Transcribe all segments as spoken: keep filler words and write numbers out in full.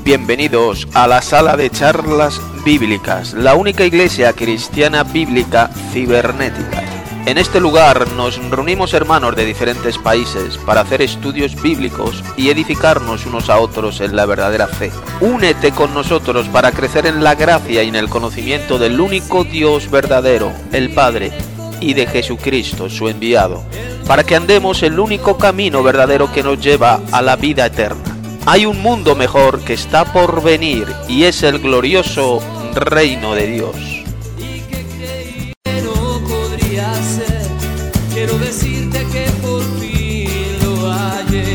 Bienvenidos a la sala de charlas bíblicas, la única iglesia cristiana bíblica cibernética. En este lugar nos reunimos hermanos de diferentes países para hacer estudios bíblicos y edificarnos unos a otros en la verdadera fe. Únete con nosotros para crecer en la gracia y en el conocimiento del único Dios verdadero, el Padre, y de Jesucristo, su enviado, para que andemos el único camino verdadero que nos lleva a la vida eterna. Hay un mundo mejor que está por venir y es el glorioso reino de Dios. Quiero decirte que por fin lo hallé.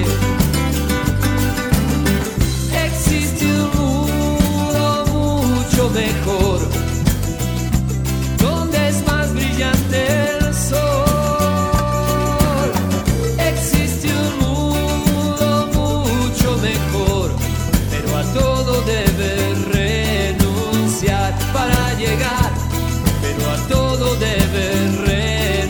Existe un mundo mucho mejor, donde es más brillante el sol. Existe un mundo mucho mejor, pero a todo debes renunciar para llegar, pero a todo debes renunciar.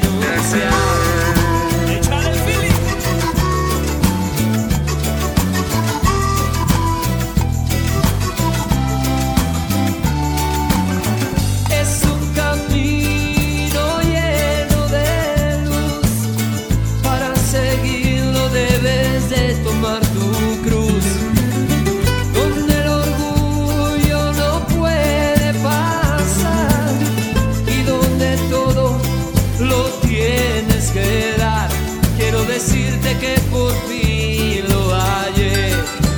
Es un camino lleno de luz, para seguirlo debes de tomar tu cruz, donde el orgullo no puede pasar y donde todo lo tienes que dar. Quiero decirte que por fin lo hallé.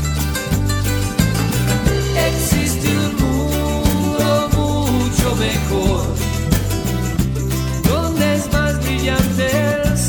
Existe un mundo mucho mejor, donde es más brillante el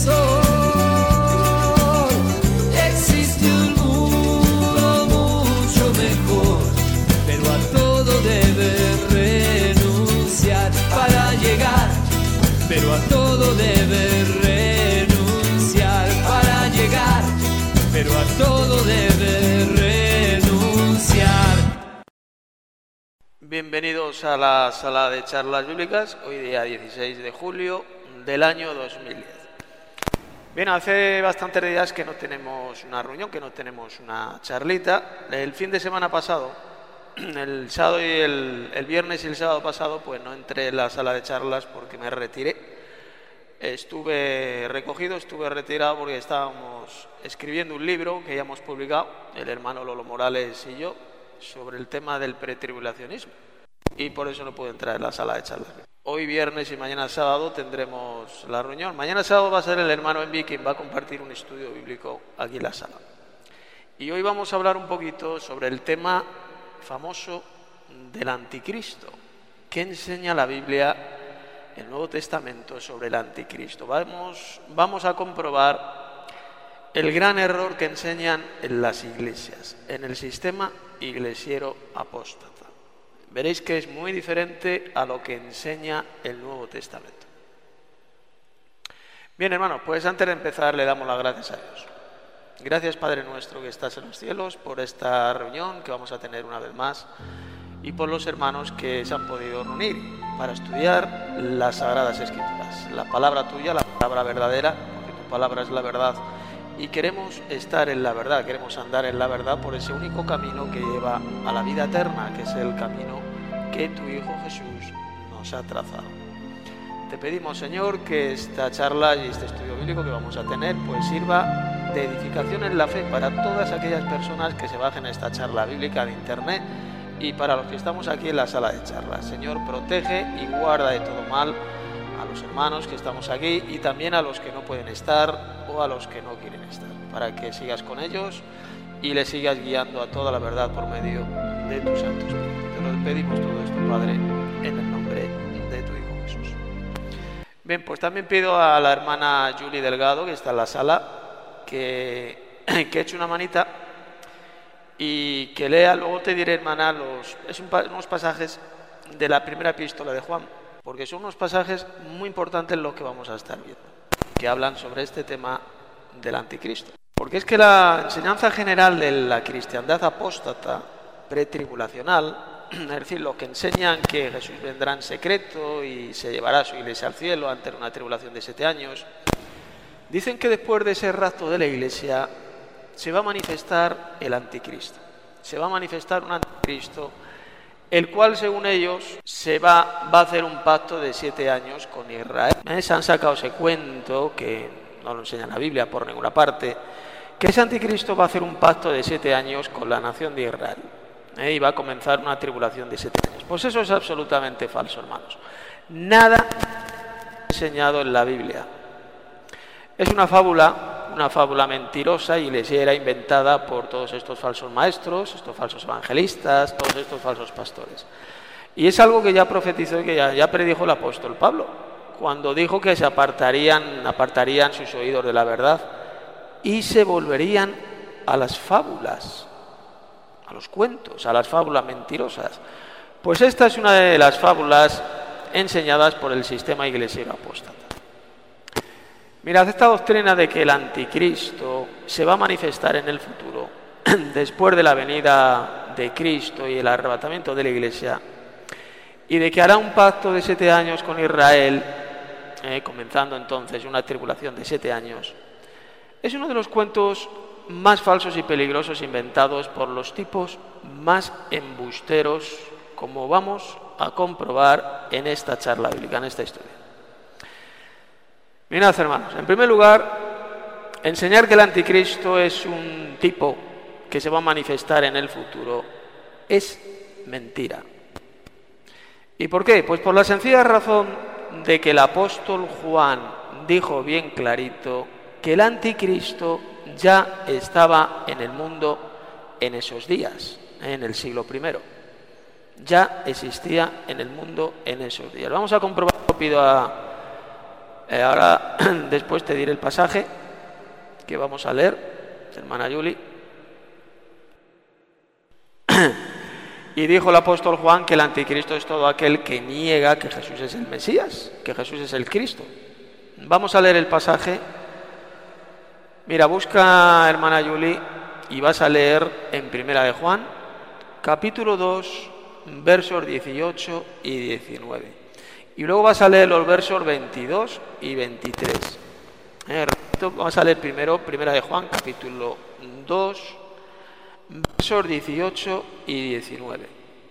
sol. Existe un mundo mucho mejor, pero a todo debes renunciar para llegar, pero a todo debes renunciar para llegar, pero a todo debes renunciar. Bienvenidos a la sala de charlas bíblicas, hoy día dieciséis de julio del año dos mil diez. Bien, hace bastantes días que no tenemos una reunión, que no tenemos una charlita. El fin de semana pasado, el sábado y el, el viernes y el sábado pasado, pues no entré en la sala de charlas porque me retiré. Estuve recogido, estuve retirado porque estábamos escribiendo un libro que ya hemos publicado, el hermano Lolo Morales y yo, sobre el tema del pretribulacionismo. Y por eso no pude entrar en la sala de charlas. Hoy viernes y mañana sábado tendremos la reunión. Mañana sábado va a ser el hermano Envi quien va a compartir un estudio bíblico aquí en la sala. Y hoy vamos a hablar un poquito sobre el tema famoso del anticristo. ¿Qué enseña la Biblia, el Nuevo Testamento, sobre el anticristo? Vamos, vamos a comprobar el gran error que enseñan en las iglesias, en el sistema iglesiero apóstata. Veréis que es muy diferente a lo que enseña el Nuevo Testamento. Bien, hermanos, pues antes de empezar le damos las gracias a Dios. Gracias, Padre nuestro que estás en los cielos, por esta reunión que vamos a tener una vez más y por los hermanos que se han podido reunir para estudiar las Sagradas Escrituras, la palabra tuya, la palabra verdadera, porque tu palabra es la verdad. Y queremos estar en la verdad, queremos andar en la verdad por ese único camino que lleva a la vida eterna, que es el camino que tu Hijo Jesús nos ha trazado. Te pedimos, Señor, que esta charla y este estudio bíblico que vamos a tener pues sirva de edificación en la fe para todas aquellas personas que se bajen a esta charla bíblica de internet y para los que estamos aquí en la sala de charlas. Señor, protege y guarda de todo mal a los hermanos que estamos aquí y también a los que no pueden estar o a los que no quieren estar, para que sigas con ellos y les sigas guiando a toda la verdad por medio de tu Santo Espíritu. Te lo pedimos todo esto, Padre, en el nombre de tu Hijo Jesús. Bien, pues también pido a la hermana Julie Delgado, que está en la sala, que, que eche una manita y que lea, luego te diré, hermana, los, es un, unos pasajes de la primera epístola de Juan, porque son unos pasajes muy importantes en los que vamos a estar viendo, que hablan sobre este tema del anticristo. Porque es que la enseñanza general de la cristiandad apóstata pretribulacional, es decir, los que enseñan que Jesús vendrá en secreto y se llevará a su iglesia al cielo ante una tribulación de siete años, dicen que después de ese rapto de la iglesia se va a manifestar el anticristo. se va a manifestar un anticristo, el cual, según ellos, se va, va a hacer un pacto de siete años con Israel. ¿Eh? Se han sacado ese cuento, que no lo enseña la Biblia por ninguna parte, que ese anticristo va a hacer un pacto de siete años con la nación de Israel. ¿Eh? Y va a comenzar una tribulación de siete años. Pues eso es absolutamente falso, hermanos. Nada enseñado en la Biblia. Es una fábula, una fábula mentirosa y les era inventada por todos estos falsos maestros, estos falsos evangelistas, todos estos falsos pastores. Y es algo que ya profetizó y que ya, ya predijo el apóstol Pablo, cuando dijo que se apartarían, apartarían sus oídos de la verdad y se volverían a las fábulas, a los cuentos, a las fábulas mentirosas. Pues esta es una de las fábulas enseñadas por el sistema iglesiero apóstata. Mirad, esta doctrina de que el anticristo se va a manifestar en el futuro, después de la venida de Cristo y el arrebatamiento de la iglesia, y de que hará un pacto de siete años con Israel, eh, comenzando entonces una tribulación de siete años, es uno de los cuentos más falsos y peligrosos inventados por los tipos más embusteros, como vamos a comprobar en esta charla bíblica, en esta historia. Mirad, hermanos, en primer lugar, enseñar que el anticristo es un tipo que se va a manifestar en el futuro es mentira. ¿Y por qué? Pues por la sencilla razón de que el apóstol Juan dijo bien clarito que el anticristo ya estaba en el mundo en esos días, en el siglo primero. Ya existía en el mundo en esos días. Vamos a comprobar, pido a... Eh, ahora, después te diré el pasaje que vamos a leer, hermana Yuli. Y dijo el apóstol Juan que el anticristo es todo aquel que niega que Jesús es el Mesías, que Jesús es el Cristo. Vamos a leer el pasaje. Mira, busca, hermana Yuli, y vas a leer en Primera de Juan, capítulo dos, versos dieciocho y diecinueve. Y luego vas a leer los versos veintidós y veintitrés. Eh, vamos a leer primero Primera de Juan, capítulo dos, versos dieciocho y diecinueve.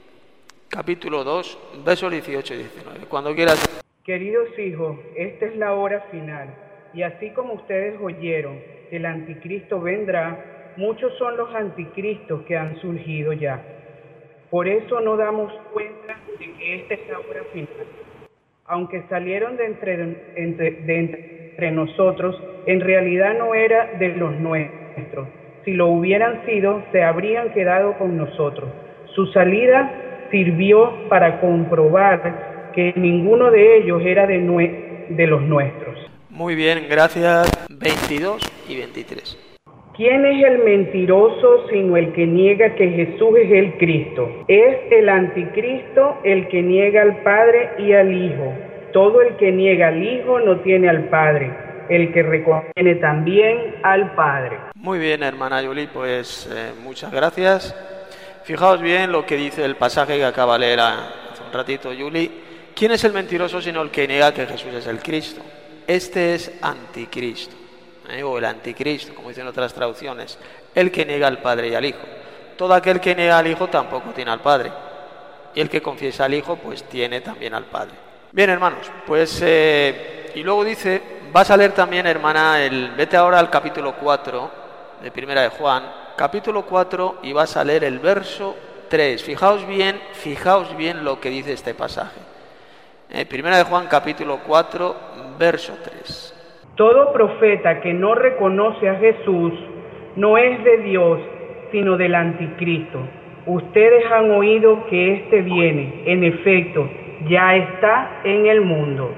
Capítulo dos, versos dieciocho y diecinueve. Cuando quieras. Queridos hijos, esta es la hora final, y así como ustedes oyeron que el anticristo vendrá, muchos son los anticristos que han surgido ya. Por eso no damos cuenta de que esta es la hora final. Aunque salieron de entre, entre, de entre nosotros, en realidad no era de los nuestros. Si lo hubieran sido, se habrían quedado con nosotros. Su salida sirvió para comprobar que ninguno de ellos era de, nue- de los nuestros. Muy bien, gracias. veintidós y veintitrés. ¿Quién es el mentiroso sino el que niega que Jesús es el Cristo? Es el anticristo el que niega al Padre y al Hijo. Todo el que niega al Hijo no tiene al Padre. El que reconoce también al Padre. Muy bien, hermana Yuli, pues eh, muchas gracias. Fijaos bien lo que dice el pasaje que acaba de leer hace un ratito Yuli. ¿Quién es el mentiroso sino el que niega que Jesús es el Cristo? Este es anticristo. ¿Eh? o el anticristo, como dicen otras traducciones, el que niega al Padre y al Hijo. Todo aquel que niega al Hijo tampoco tiene al Padre, y el que confiesa al Hijo pues tiene también al Padre. Bien, hermanos, pues eh, y luego dice, vas a leer también, hermana, el, vete ahora al capítulo cuatro de Primera de Juan, capítulo cuatro, y vas a leer el verso tres. Fijaos bien, fijaos bien lo que dice este pasaje. Eh, Primera de Juan, capítulo cuatro, verso tres. Todo profeta que no reconoce a Jesús no es de Dios, sino del anticristo. Ustedes han oído que éste viene, en efecto, ya está en el mundo.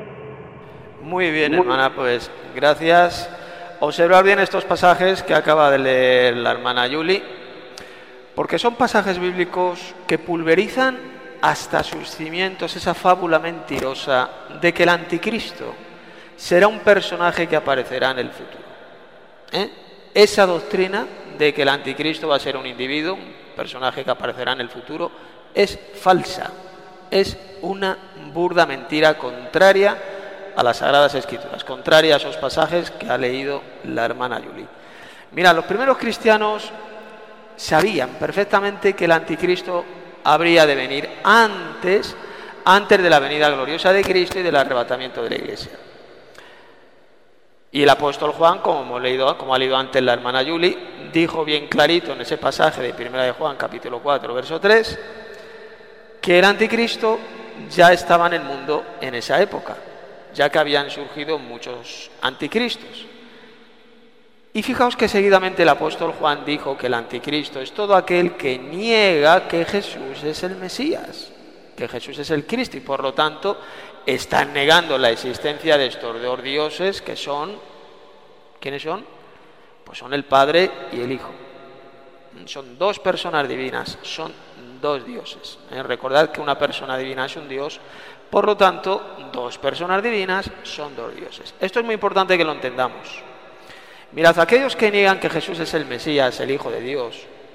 Muy bien, hermana, pues gracias. Observar bien estos pasajes que acaba de leer la hermana Yuli, porque son pasajes bíblicos que pulverizan hasta sus cimientos esa fábula mentirosa de que el anticristo será un personaje que aparecerá en el futuro. ¿Eh? Esa doctrina de que el anticristo va a ser un individuo, un personaje que aparecerá en el futuro, es falsa. Es una burda mentira contraria a las Sagradas Escrituras, contraria a esos pasajes que ha leído la hermana Yuli. Mira, los primeros cristianos sabían perfectamente que el anticristo habría de venir antes, antes de la venida gloriosa de Cristo y del arrebatamiento de la Iglesia. Y el apóstol Juan, como hemos leído, como ha leído antes la hermana Yuli, dijo bien clarito en ese pasaje de Primera de Juan, capítulo cuatro, verso tres, que el anticristo ya estaba en el mundo en esa época, ya que habían surgido muchos anticristos. Y fijaos que seguidamente el apóstol Juan dijo que el anticristo es todo aquel que niega que Jesús es el Mesías, que Jesús es el Cristo, y por lo tanto están negando la existencia de estos dos dioses que son, ¿quiénes son? Pues son el Padre y el Hijo. Son dos personas divinas, son dos dioses. ¿Eh? Recordad que una persona divina es un dios, por lo tanto, dos personas divinas son dos dioses. Esto es muy importante que lo entendamos. Mirad, aquellos que niegan que Jesús es el Mesías, el Hijo de Dios,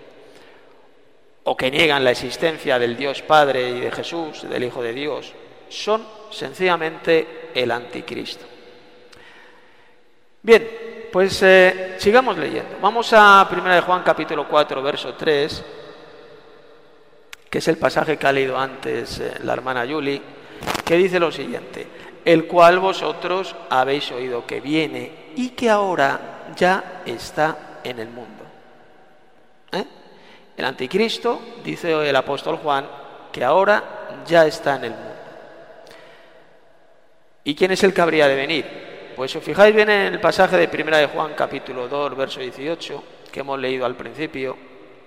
o que niegan la existencia del Dios Padre y de Jesús, del Hijo de Dios, son sencillamente el anticristo. Bien, pues eh, sigamos leyendo. Vamos a Primera de Juan capítulo cuatro, verso tres, que es el pasaje que ha leído antes eh, la hermana Yuli, que dice lo siguiente: el cual vosotros habéis oído que viene y que ahora ya está en el mundo. ¿Eh? El anticristo, dice el apóstol Juan, que ahora ya está en el mundo. ¿Y quién es el que habría de venir? Pues si os fijáis bien en el pasaje de Primera de Juan, capítulo dos, verso dieciocho, que hemos leído al principio,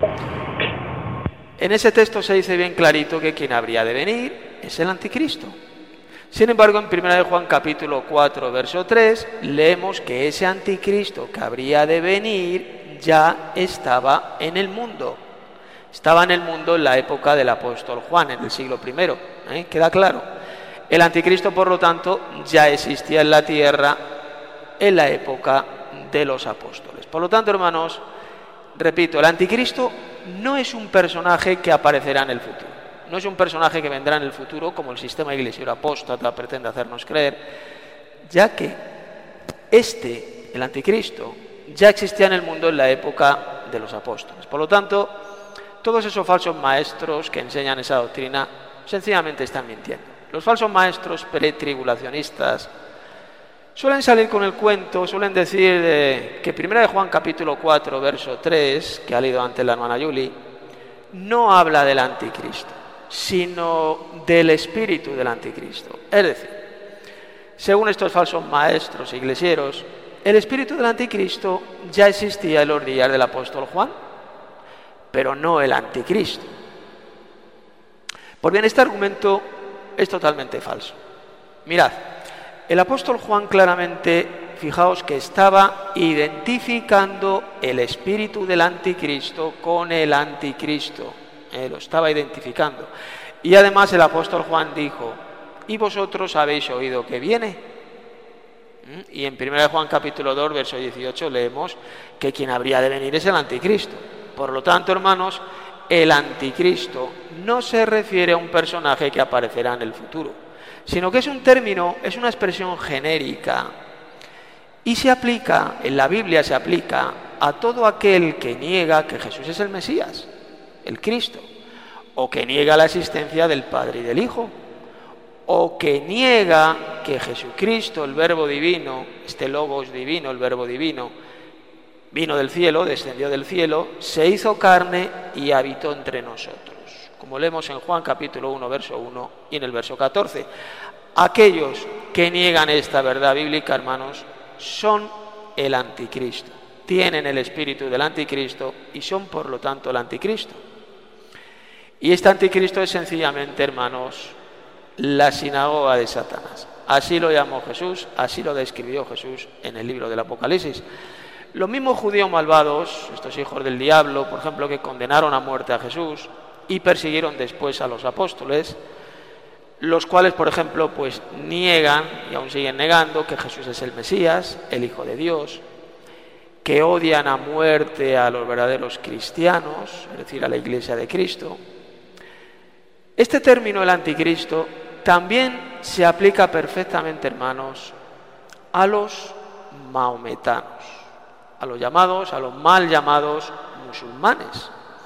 en ese texto se dice bien clarito que quien habría de venir es el anticristo. Sin embargo, en Primera de Juan, capítulo cuatro, verso tres, leemos que ese anticristo que habría de venir ya estaba en el mundo. Estaba en el mundo en la época del apóstol Juan, en el siglo primero. ¿Eh? ¿Queda claro? El anticristo, por lo tanto, ya existía en la tierra en la época de los apóstoles. Por lo tanto, hermanos, repito, el anticristo no es un personaje que aparecerá en el futuro. No es un personaje que vendrá en el futuro, como el sistema iglesiero apóstata pretende hacernos creer, ya que este, el anticristo, ya existía en el mundo en la época de los apóstoles. Por lo tanto, todos esos falsos maestros que enseñan esa doctrina sencillamente están mintiendo. Los falsos maestros pretribulacionistas suelen salir con el cuento, suelen decir de que Primera de Juan capítulo cuatro, verso tres, que ha leído antes la hermana Yuli, no habla del anticristo, sino del espíritu del anticristo. Es decir, según estos falsos maestros iglesieros, el espíritu del anticristo ya existía en los días del apóstol Juan, pero no el anticristo. Pues bien, este argumento es totalmente falso. Mirad, el apóstol Juan claramente, fijaos que estaba identificando el espíritu del anticristo con el anticristo. Eh, lo estaba identificando. Y además el apóstol Juan dijo: y vosotros habéis oído que viene. ¿Mm? Y en Primera de Juan capítulo dos, verso dieciocho leemos que quien habría de venir es el anticristo. Por lo tanto, hermanos, el anticristo no se refiere a un personaje que aparecerá en el futuro, sino que es un término, es una expresión genérica y se aplica, en la Biblia se aplica a todo aquel que niega que Jesús es el Mesías, el Cristo, o que niega la existencia del Padre y del Hijo, o que niega que Jesucristo, el Verbo divino, este Logos divino, el Verbo divino, vino del cielo, descendió del cielo, se hizo carne y habitó entre nosotros. Como leemos en Juan capítulo uno, verso uno y en el verso catorce. Aquellos que niegan esta verdad bíblica, hermanos, son el anticristo. Tienen el espíritu del anticristo y son, por lo tanto, el anticristo. Y este anticristo es sencillamente, hermanos, la sinagoga de Satanás. Así lo llamó Jesús, así lo describió Jesús en el libro del Apocalipsis. Los mismos judíos malvados, estos hijos del diablo, por ejemplo, que condenaron a muerte a Jesús y persiguieron después a los apóstoles, los cuales, por ejemplo, pues niegan y aún siguen negando que Jesús es el Mesías, el Hijo de Dios, que odian a muerte a los verdaderos cristianos, es decir, a la Iglesia de Cristo. Este término, el anticristo, también se aplica perfectamente, hermanos, a los maometanos, a los llamados, a los mal llamados musulmanes.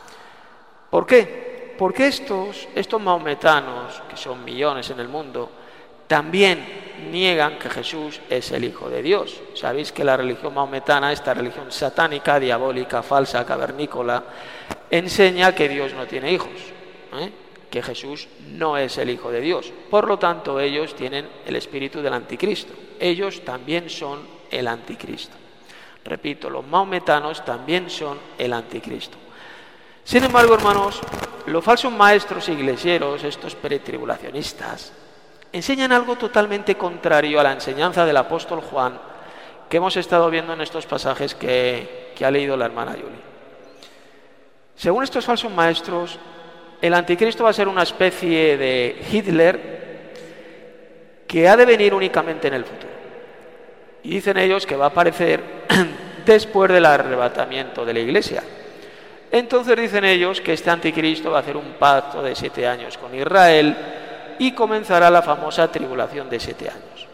¿Por qué? Porque estos, estos maometanos, que son millones en el mundo, también niegan que Jesús es el Hijo de Dios. Sabéis que la religión maometana, esta religión satánica, diabólica, falsa, cavernícola, enseña que Dios no tiene hijos, ¿eh? que Jesús no es el Hijo de Dios. Por lo tanto, ellos tienen el espíritu del anticristo. Ellos también son el anticristo. Repito, los maometanos también son el anticristo. Sin embargo, hermanos, los falsos maestros iglesieros, estos pretribulacionistas, enseñan algo totalmente contrario a la enseñanza del apóstol Juan que hemos estado viendo en estos pasajes que, que ha leído la hermana Yuli. Según estos falsos maestros, el anticristo va a ser una especie de Hitler que ha de venir únicamente en el futuro. Y dicen ellos que va a aparecer después del arrebatamiento de la iglesia. Entonces dicen ellos que este anticristo va a hacer un pacto de siete años con Israel y comenzará la famosa tribulación de siete años.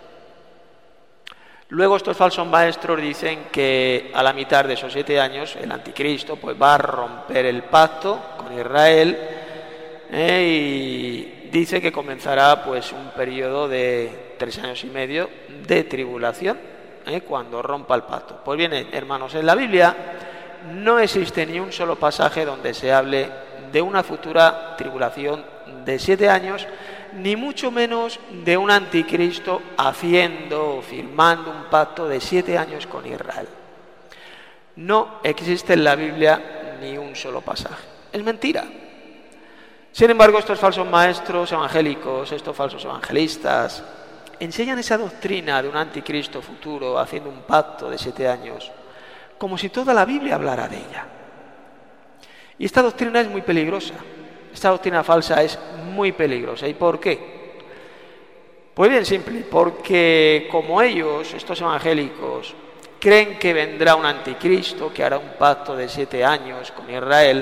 Luego estos falsos maestros dicen que a la mitad de esos siete años el anticristo pues va a romper el pacto con Israel eh, y dice que comenzará pues un periodo de tres años y medio de tribulación eh, cuando rompa el pacto. Pues bien, hermanos, en la Biblia no existe ni un solo pasaje donde se hable de una futura tribulación de siete años, ni mucho menos de un anticristo haciendo o firmando un pacto de siete años con Israel. No existe en la Biblia ni un solo pasaje. Es mentira. Sin embargo, estos falsos maestros evangélicos, estos falsos evangelistas, enseñan esa doctrina de un anticristo futuro haciendo un pacto de siete años, como si toda la Biblia hablara de ella. Y esta doctrina es muy peligrosa. Esta doctrina falsa es muy peligrosa. ¿Y por qué? Pues bien simple, porque como ellos, estos evangélicos, creen que vendrá un anticristo que hará un pacto de siete años con Israel,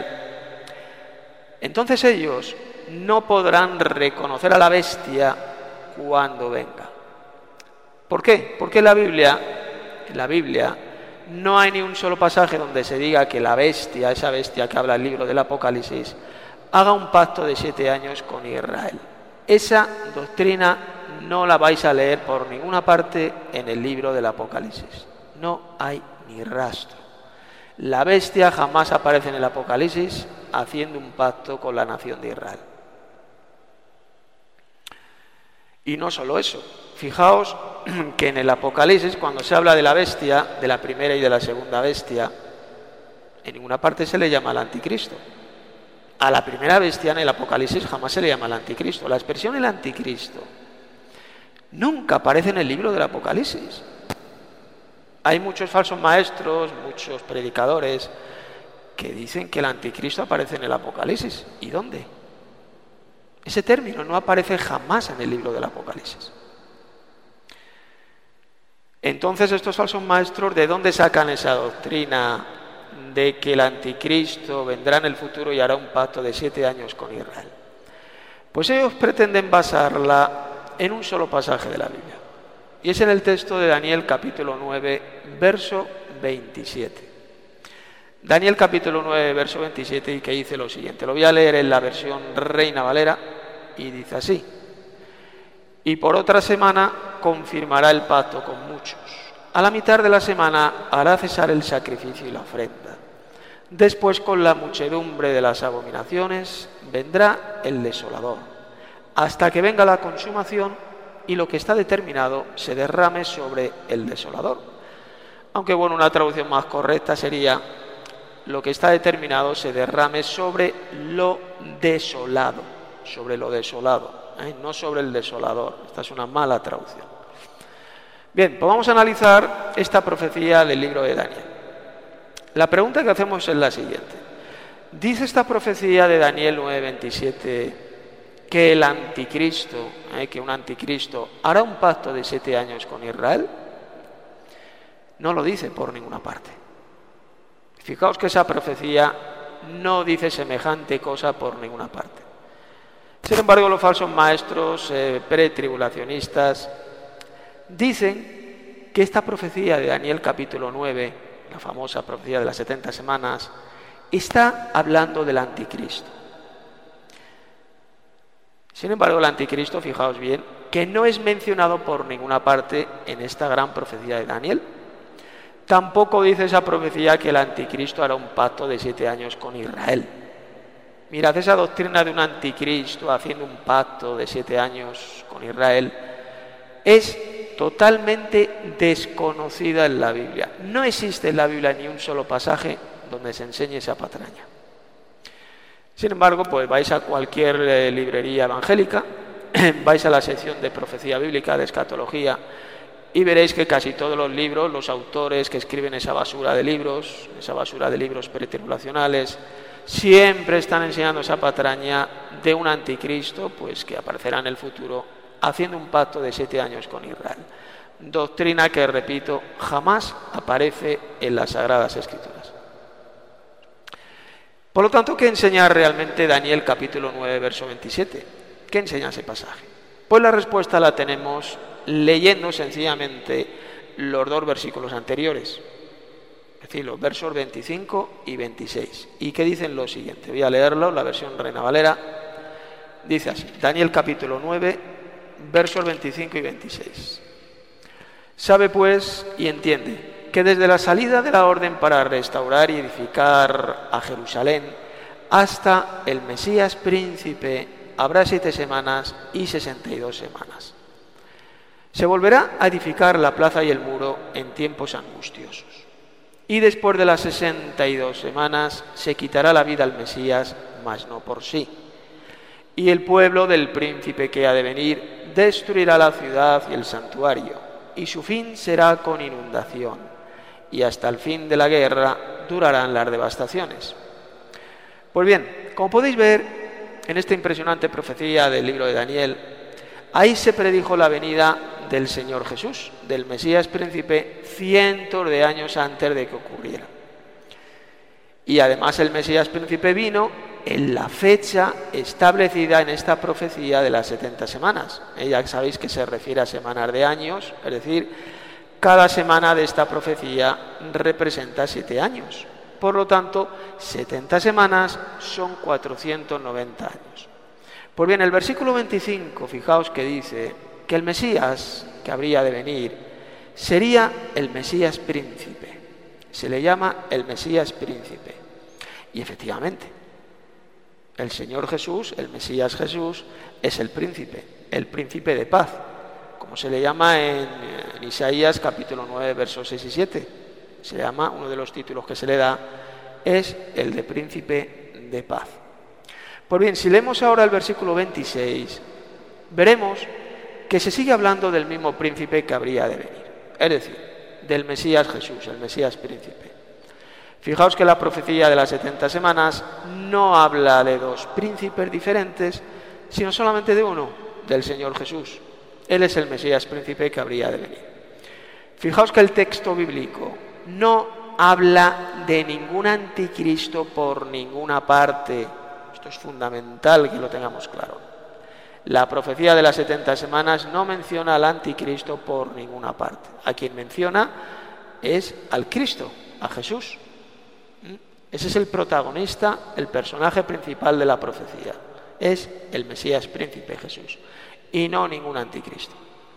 entonces ellos no podrán reconocer a la bestia cuando venga. ¿Por qué? Porque en la Biblia, en la Biblia no hay ni un solo pasaje donde se diga que la bestia, esa bestia que habla el libro del Apocalipsis, haga un pacto de siete años con Israel. Esa doctrina no la vais a leer por ninguna parte en el libro del Apocalipsis. No hay ni rastro. La bestia jamás aparece en el Apocalipsis haciendo un pacto con la nación de Israel. Y no solo eso. Fijaos que en el Apocalipsis, cuando se habla de la bestia, de la primera y de la segunda bestia, en ninguna parte se le llama al anticristo. A la primera bestia en el Apocalipsis jamás se le llama el anticristo. La expresión el anticristo nunca aparece en el libro del Apocalipsis. Hay muchos falsos maestros, muchos predicadores que dicen que el anticristo aparece en el Apocalipsis. ¿Y dónde? Ese término no aparece jamás en el libro del Apocalipsis. Entonces estos falsos maestros, ¿de dónde sacan esa doctrina de que el anticristo vendrá en el futuro y hará un pacto de siete años con Israel? Pues ellos pretenden basarla en un solo pasaje de la Biblia. Y es en el texto de Daniel capítulo nueve, verso veintisiete. Daniel capítulo nueve, verso veintisiete, y que dice lo siguiente. Lo voy a leer en la versión Reina Valera y dice así. Y por otra semana confirmará el pacto con muchos. A la mitad de la semana hará cesar el sacrificio y la ofrenda. Después, con la muchedumbre de las abominaciones, vendrá el desolador, hasta que venga la consumación y lo que está determinado se derrame sobre el desolador. Aunque, bueno, una traducción más correcta sería: lo que está determinado se derrame sobre lo desolado, sobre lo desolado, ¿eh? No sobre el desolador. Esta es una mala traducción. Bien, pues vamos a analizar esta profecía del libro de Daniel. La pregunta que hacemos es la siguiente. ¿Dice esta profecía de Daniel nueve veintisiete que el anticristo, eh, que un anticristo hará un pacto de siete años con Israel? No lo dice por ninguna parte. Fijaos que esa profecía no dice semejante cosa por ninguna parte. Sin embargo, los falsos maestros eh, pretribulacionistas dicen que esta profecía de Daniel capítulo nueve, la famosa profecía de las setenta semanas, está hablando del anticristo. Sin embargo, el anticristo, fijaos bien, que no es mencionado por ninguna parte en esta gran profecía de Daniel. Tampoco dice esa profecía que el anticristo hará un pacto de siete años con Israel. Mirad, esa doctrina de un anticristo haciendo un pacto de siete años con Israel es totalmente desconocida en la Biblia. No existe en la Biblia ni un solo pasaje donde se enseñe esa patraña. Sin embargo, pues vais a cualquier eh, librería evangélica, vais a la sección de profecía bíblica, de escatología, y veréis que casi todos los libros, los autores que escriben esa basura de libros, esa basura de libros pretribulacionales, siempre están enseñando esa patraña de un anticristo, pues que aparecerá en el futuro, haciendo un pacto de siete años con Israel. Doctrina que, repito, jamás aparece en las Sagradas Escrituras. Por lo tanto, ¿qué enseña realmente Daniel capítulo nueve, verso veintisiete? ¿Qué enseña ese pasaje? Pues la respuesta la tenemos leyendo sencillamente los dos versículos anteriores, es decir, los versos veinticinco y veintiséis, y que dicen lo siguiente. Voy a leerlo, la versión Reina Valera. Dice así, Daniel capítulo nueve, versos veinticinco y veintiséis. Sabe pues y entiende que desde la salida de la orden para restaurar y edificar a Jerusalén hasta el Mesías príncipe habrá siete semanas y sesenta y dos semanas. Se volverá a edificar la plaza y el muro en tiempos angustiosos. Y después de las sesenta y dos semanas se quitará la vida al Mesías, mas no por sí. Y el pueblo del príncipe que ha de venir destruirá la ciudad y el santuario, y su fin será con inundación, y hasta el fin de la guerra durarán las devastaciones. Pues bien, como podéis ver, en esta impresionante profecía del libro de Daniel, ahí se predijo la venida del Señor Jesús, del Mesías príncipe, cientos de años antes de que ocurriera. Y además el Mesías príncipe vino en la fecha establecida en esta profecía de las setenta semanas. Eh, ya sabéis que se refiere a semanas de años, es decir, cada semana de esta profecía representa siete años. Por lo tanto, setenta semanas son cuatrocientos noventa años. Pues bien, el versículo veinticinco, fijaos que dice que el Mesías que habría de venir sería el Mesías príncipe. Se le llama el Mesías príncipe. Y efectivamente, el Señor Jesús, el Mesías Jesús, es el príncipe, el príncipe de paz, como se le llama en, en Isaías capítulo nueve, versos seis y siete. Se llama, uno de los títulos que se le da es el de príncipe de paz. Pues bien, si leemos ahora el versículo veintiséis, veremos que se sigue hablando del mismo príncipe que habría de venir, es decir, del Mesías Jesús, el Mesías príncipe. Fijaos que la profecía de las setenta semanas no habla de dos príncipes diferentes, sino solamente de uno, del Señor Jesús. Él es el Mesías príncipe que habría de venir. Fijaos que el texto bíblico no habla de ningún anticristo por ninguna parte. Esto es fundamental que lo tengamos claro. La profecía de las setenta semanas no menciona al anticristo por ninguna parte. A quien menciona es al Cristo, a Jesús. Ese es el protagonista, el personaje principal de la profecía. Es el Mesías príncipe Jesús y no ningún anticristo.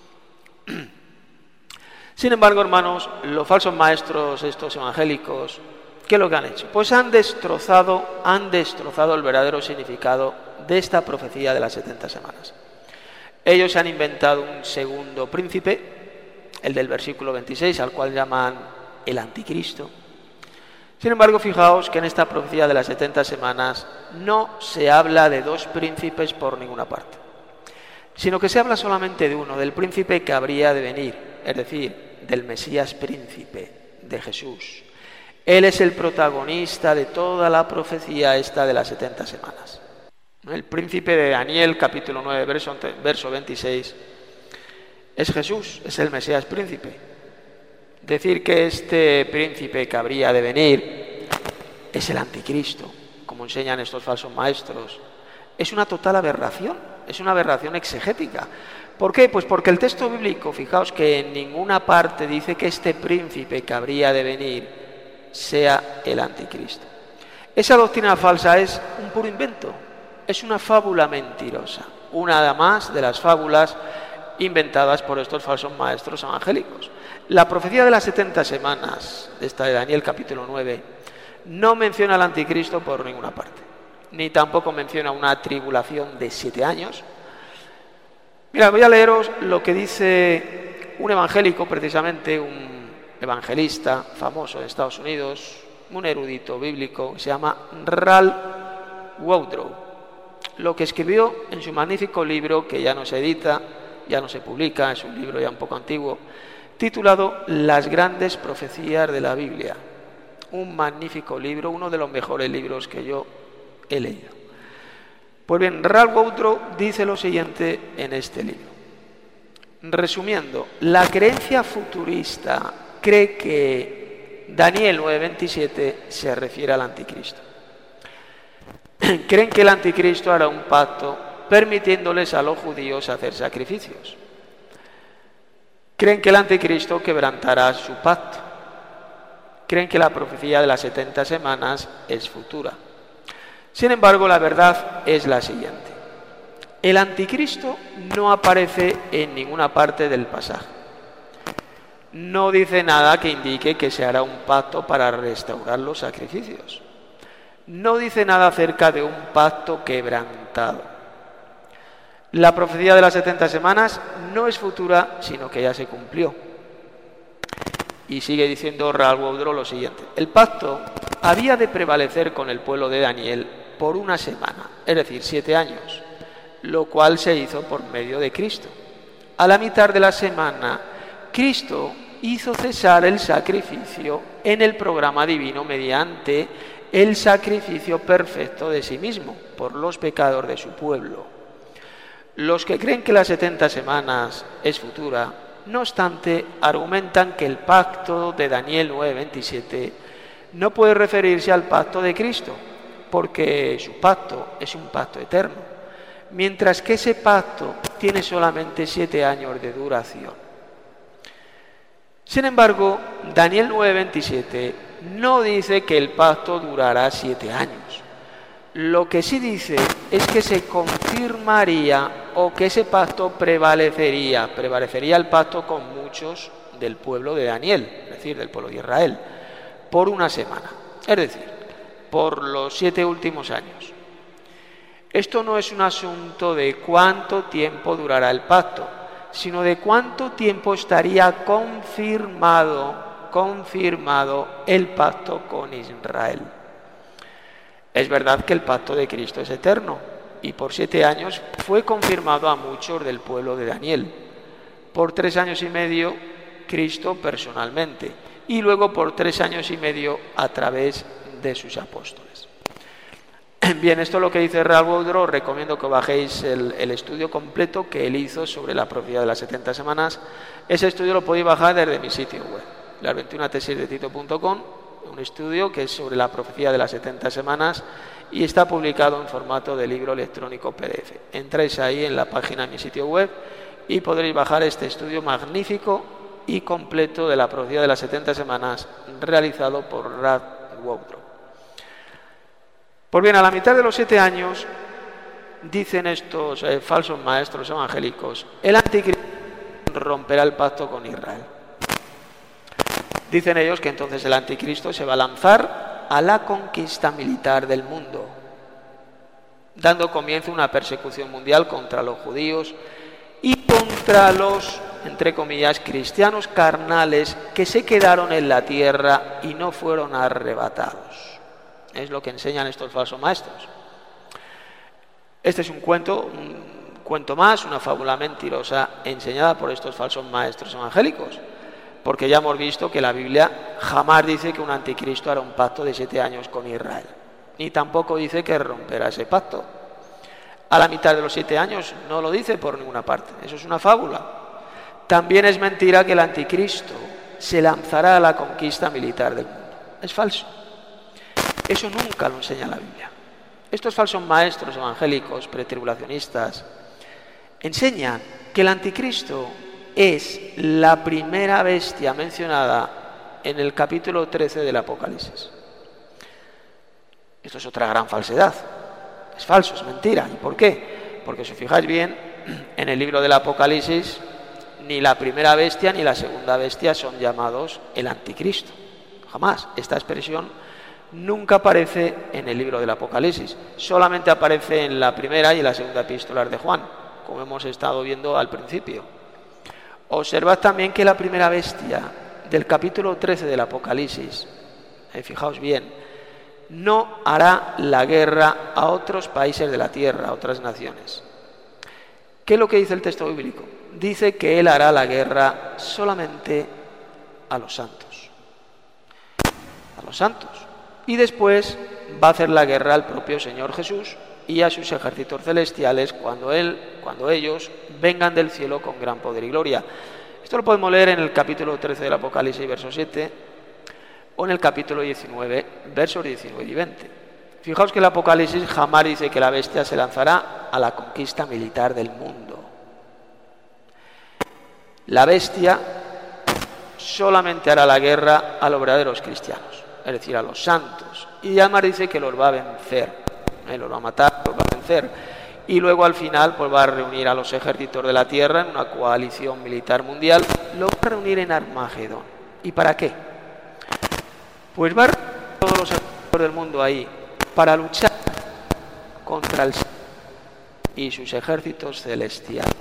Sin embargo, hermanos, los falsos maestros, estos evangélicos, ¿qué es lo que han hecho? Pues han destrozado, han destrozado el verdadero significado de esta profecía de las setenta semanas. Ellos han inventado un segundo príncipe, el del versículo veintiséis, al cual llaman el anticristo. Sin embargo, fijaos que en esta profecía de las setenta semanas no se habla de dos príncipes por ninguna parte, sino que se habla solamente de uno, del príncipe que habría de venir, es decir, del Mesías príncipe, de Jesús. Él es el protagonista de toda la profecía esta de las setenta semanas. El príncipe de Daniel, capítulo nueve, verso, verso veintiséis, es Jesús, es el Mesías príncipe. Decir que este príncipe que habría de venir es el anticristo, como enseñan estos falsos maestros, es una total aberración, es una aberración exegética. ¿Por qué? Pues porque el texto bíblico, fijaos que en ninguna parte dice que este príncipe que habría de venir sea el anticristo. Esa doctrina falsa es un puro invento, es una fábula mentirosa. una más de las fábulas inventadas por estos falsos maestros evangélicos. La profecía de las setenta semanas, de esta de Daniel capítulo nueve, no menciona al anticristo por ninguna parte, ni tampoco menciona una tribulación de siete años. Mira, voy a leeros lo que dice un evangélico, precisamente un evangelista famoso de Estados Unidos, un erudito bíblico, que se llama Ralph Woodrow, lo que escribió en su magnífico libro, que ya no se edita, ya no se publica, es un libro ya un poco antiguo, titulado Las grandes profecías de la Biblia. Un magnífico libro, uno de los mejores libros que yo he leído. Pues bien, Ralph Woodrow dice lo siguiente en este libro. Resumiendo, la creencia futurista cree que Daniel nueve veintisiete se refiere al anticristo. Creen que el anticristo hará un pacto permitiéndoles a los judíos hacer sacrificios. Creen que el anticristo quebrantará su pacto. Creen que la profecía de las setenta semanas es futura. Sin embargo, la verdad es la siguiente. El anticristo no aparece en ninguna parte del pasaje. No dice nada que indique que se hará un pacto para restaurar los sacrificios. No dice nada acerca de un pacto quebrantado. La profecía de las setenta semanas no es futura, sino que ya se cumplió. Y sigue diciendo Ralph Woodrow lo siguiente. El pacto había de prevalecer con el pueblo de Daniel por una semana, es decir, siete años, lo cual se hizo por medio de Cristo. A la mitad de la semana, Cristo hizo cesar el sacrificio en el programa divino mediante el sacrificio perfecto de sí mismo por los pecados de su pueblo. Los que creen que las setenta semanas es futura, no obstante, argumentan que el pacto de Daniel nueve veintisiete no puede referirse al pacto de Cristo, porque su pacto es un pacto eterno, mientras que ese pacto tiene solamente siete años de duración. Sin embargo, Daniel nueve veintisiete no dice que el pacto durará siete años. Lo que sí dice es que se confirmaría o que ese pacto prevalecería, prevalecería el pacto con muchos del pueblo de Daniel, es decir, del pueblo de Israel, por una semana, es decir, por los siete últimos años. Esto no es un asunto de cuánto tiempo durará el pacto, sino de cuánto tiempo estaría confirmado, confirmado el pacto con Israel. Es verdad que el pacto de Cristo es eterno y por siete años fue confirmado a muchos del pueblo de Daniel. Por tres años y medio Cristo personalmente y luego por tres años y medio a través de sus apóstoles. Bien, esto es lo que dice Ralph Woodrow. Recomiendo que bajéis el, el estudio completo que él hizo sobre la profecía de las setenta semanas. Ese estudio lo podéis bajar desde mi sitio web, las veintiuna tesis de Tito punto com. Un estudio que es sobre la profecía de las setenta semanas y está publicado en formato de libro electrónico P D F. Entráis ahí en la página de mi sitio web y podréis bajar este estudio magnífico y completo de la profecía de las setenta semanas realizado por Ralph Woodrow. Pues bien, a la mitad de los siete años, dicen estos eh, falsos maestros evangélicos, el anticristo romperá el pacto con Israel. Dicen ellos que entonces el anticristo se va a lanzar a la conquista militar del mundo, dando comienzo a una persecución mundial contra los judíos y contra los, entre comillas, cristianos carnales que se quedaron en la tierra y no fueron arrebatados. Es lo que enseñan estos falsos maestros. Este es un cuento, un cuento más, una fábula mentirosa enseñada por estos falsos maestros evangélicos. Porque ya hemos visto que la Biblia jamás dice que un anticristo hará un pacto de siete años con Israel, ni tampoco dice que romperá ese pacto. A la mitad de los siete años no lo dice por ninguna parte, eso es una fábula. También es mentira que el anticristo se lanzará a la conquista militar del mundo, es falso. Eso nunca lo enseña la Biblia. Estos falsos maestros evangélicos pretribulacionistas enseñan que el anticristo es la primera bestia mencionada en el capítulo trece del Apocalipsis. Esto es otra gran falsedad. Es falso, es mentira. ¿Y por qué? Porque si os fijáis bien, en el libro del Apocalipsis, ni la primera bestia ni la segunda bestia son llamados el anticristo. Jamás. Esta expresión nunca aparece en el libro del Apocalipsis. Solamente aparece en la primera y en la segunda epístola de Juan, como hemos estado viendo al principio. Observad también que la primera bestia del capítulo trece del Apocalipsis, eh, fijaos bien, no hará la guerra a otros países de la tierra, a otras naciones. ¿Qué es lo que dice el texto bíblico? Dice que él hará la guerra solamente a los santos. A los santos. Y después va a hacer la guerra al propio Señor Jesús y a sus ejércitos celestiales cuando él, cuando ellos vengan del cielo con gran poder y gloria. Esto lo podemos leer en el capítulo trece del Apocalipsis, verso siete, o en el capítulo diecinueve, versos diecinueve y veinte. Fijaos que el Apocalipsis jamás dice que la bestia se lanzará a la conquista militar del mundo. La bestia solamente hará la guerra a los verdaderos cristianos, es decir, a los santos. Y además dice que los va a vencer, ¿eh? los va a matar, los va a vencer. Y luego al final pues va a reunir a los ejércitos de la tierra en una coalición militar mundial, los va a reunir en Armagedón. ¿Y para qué? Pues va a reunir a todos los ejércitos del mundo ahí para luchar contra el Señor y sus ejércitos celestiales.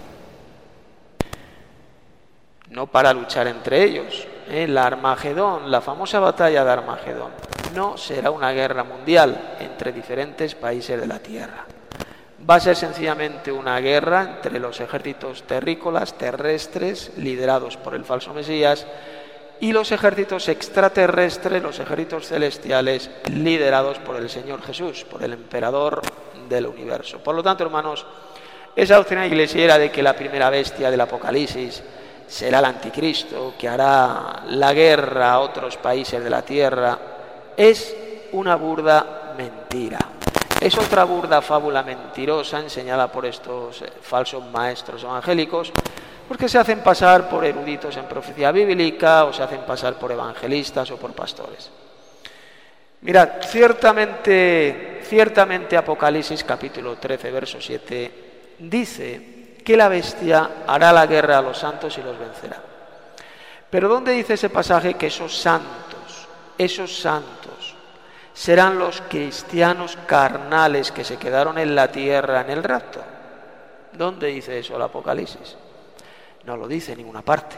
No para luchar entre ellos. ¿eh? La Armagedón, la famosa batalla de Armagedón, no será una guerra mundial entre diferentes países de la tierra. Va a ser sencillamente una guerra entre los ejércitos terrícolas, terrestres, liderados por el falso Mesías, y los ejércitos extraterrestres, los ejércitos celestiales, liderados por el Señor Jesús, por el emperador del universo. Por lo tanto, hermanos, esa doctrina iglesiera de que la primera bestia del Apocalipsis será el anticristo, que hará la guerra a otros países de la tierra, es una burda mentira. Es otra burda fábula mentirosa enseñada por estos falsos maestros evangélicos, porque se hacen pasar por eruditos en profecía bíblica o se hacen pasar por evangelistas o por pastores. Mirad, ciertamente, ciertamente Apocalipsis capítulo trece, verso siete, dice que la bestia hará la guerra a los santos y los vencerá. Pero ¿dónde dice ese pasaje que esos santos, esos santos, serán los cristianos carnales que se quedaron en la tierra en el rapto? ¿Dónde dice eso el Apocalipsis? No lo dice en ninguna parte.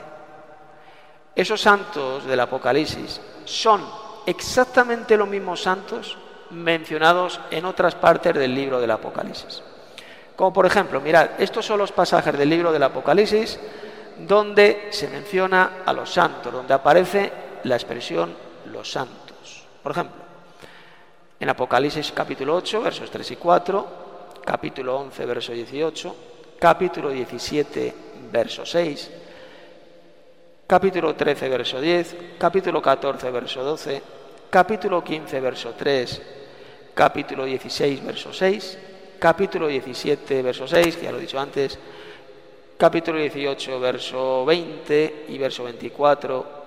Esos santos del Apocalipsis son exactamente los mismos santos mencionados en otras partes del libro del Apocalipsis. Como por ejemplo, mirad, estos son los pasajes del libro del Apocalipsis donde se menciona a los santos, donde aparece la expresión los santos. Por ejemplo, en Apocalipsis capítulo ocho, versos tres y cuatro, capítulo once, verso dieciocho, capítulo diecisiete, verso seis, capítulo trece, verso diez, capítulo catorce, verso doce, capítulo quince, verso tres, capítulo dieciséis, verso seis, capítulo diecisiete, verso seis, que ya lo he dicho antes, capítulo dieciocho, verso veinte y verso veinticuatro,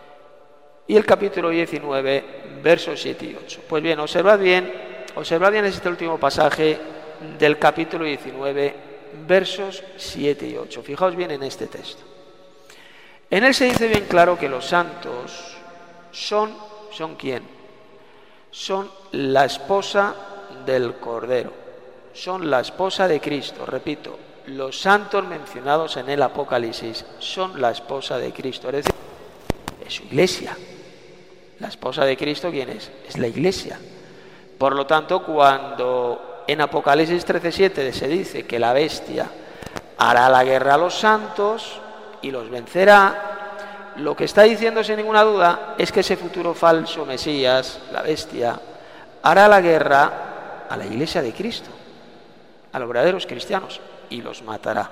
y el capítulo diecinueve, versos siete y ocho. Pues bien, observad bien, observad bien este último pasaje del capítulo diecinueve, versos siete y ocho. Fijaos bien en este texto. En él se dice bien claro que los santos son, ¿son quién? Son la esposa del Cordero, son la esposa de Cristo. Repito, los santos mencionados en el Apocalipsis son la esposa de Cristo, es decir, es su iglesia. La esposa de Cristo, ¿quién es? Es la iglesia. Por lo tanto, cuando en Apocalipsis trece siete se dice que la bestia hará la guerra a los santos y los vencerá, lo que está diciendo sin ninguna duda es que ese futuro falso Mesías, la bestia, hará la guerra a la iglesia de Cristo, a los verdaderos cristianos, y los matará.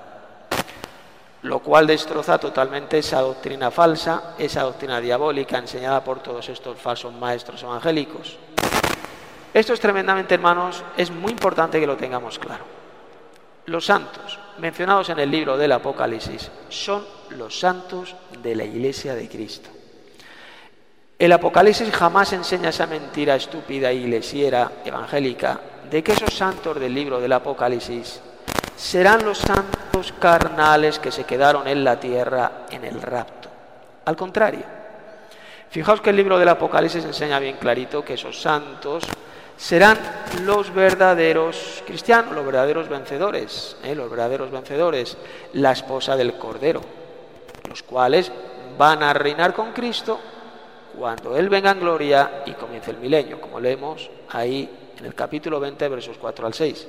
Lo cual destroza totalmente esa doctrina falsa, esa doctrina diabólica enseñada por todos estos falsos maestros evangélicos. Esto es tremendamente, hermanos, es muy importante que lo tengamos claro. Los santos mencionados en el libro del Apocalipsis son los santos de la iglesia de Cristo. El Apocalipsis jamás enseña esa mentira estúpida, iglesiera, evangélica, de que esos santos del libro del Apocalipsis serán los santos carnales que se quedaron en la tierra en el rapto. Al contrario, fijaos que el libro del Apocalipsis enseña bien clarito que esos santos serán los verdaderos cristianos, los verdaderos vencedores, ¿eh? los verdaderos vencedores, la esposa del Cordero, los cuales van a reinar con Cristo cuando Él venga en gloria y comience el milenio, como leemos ahí en el capítulo veinte, versos cuatro al seis.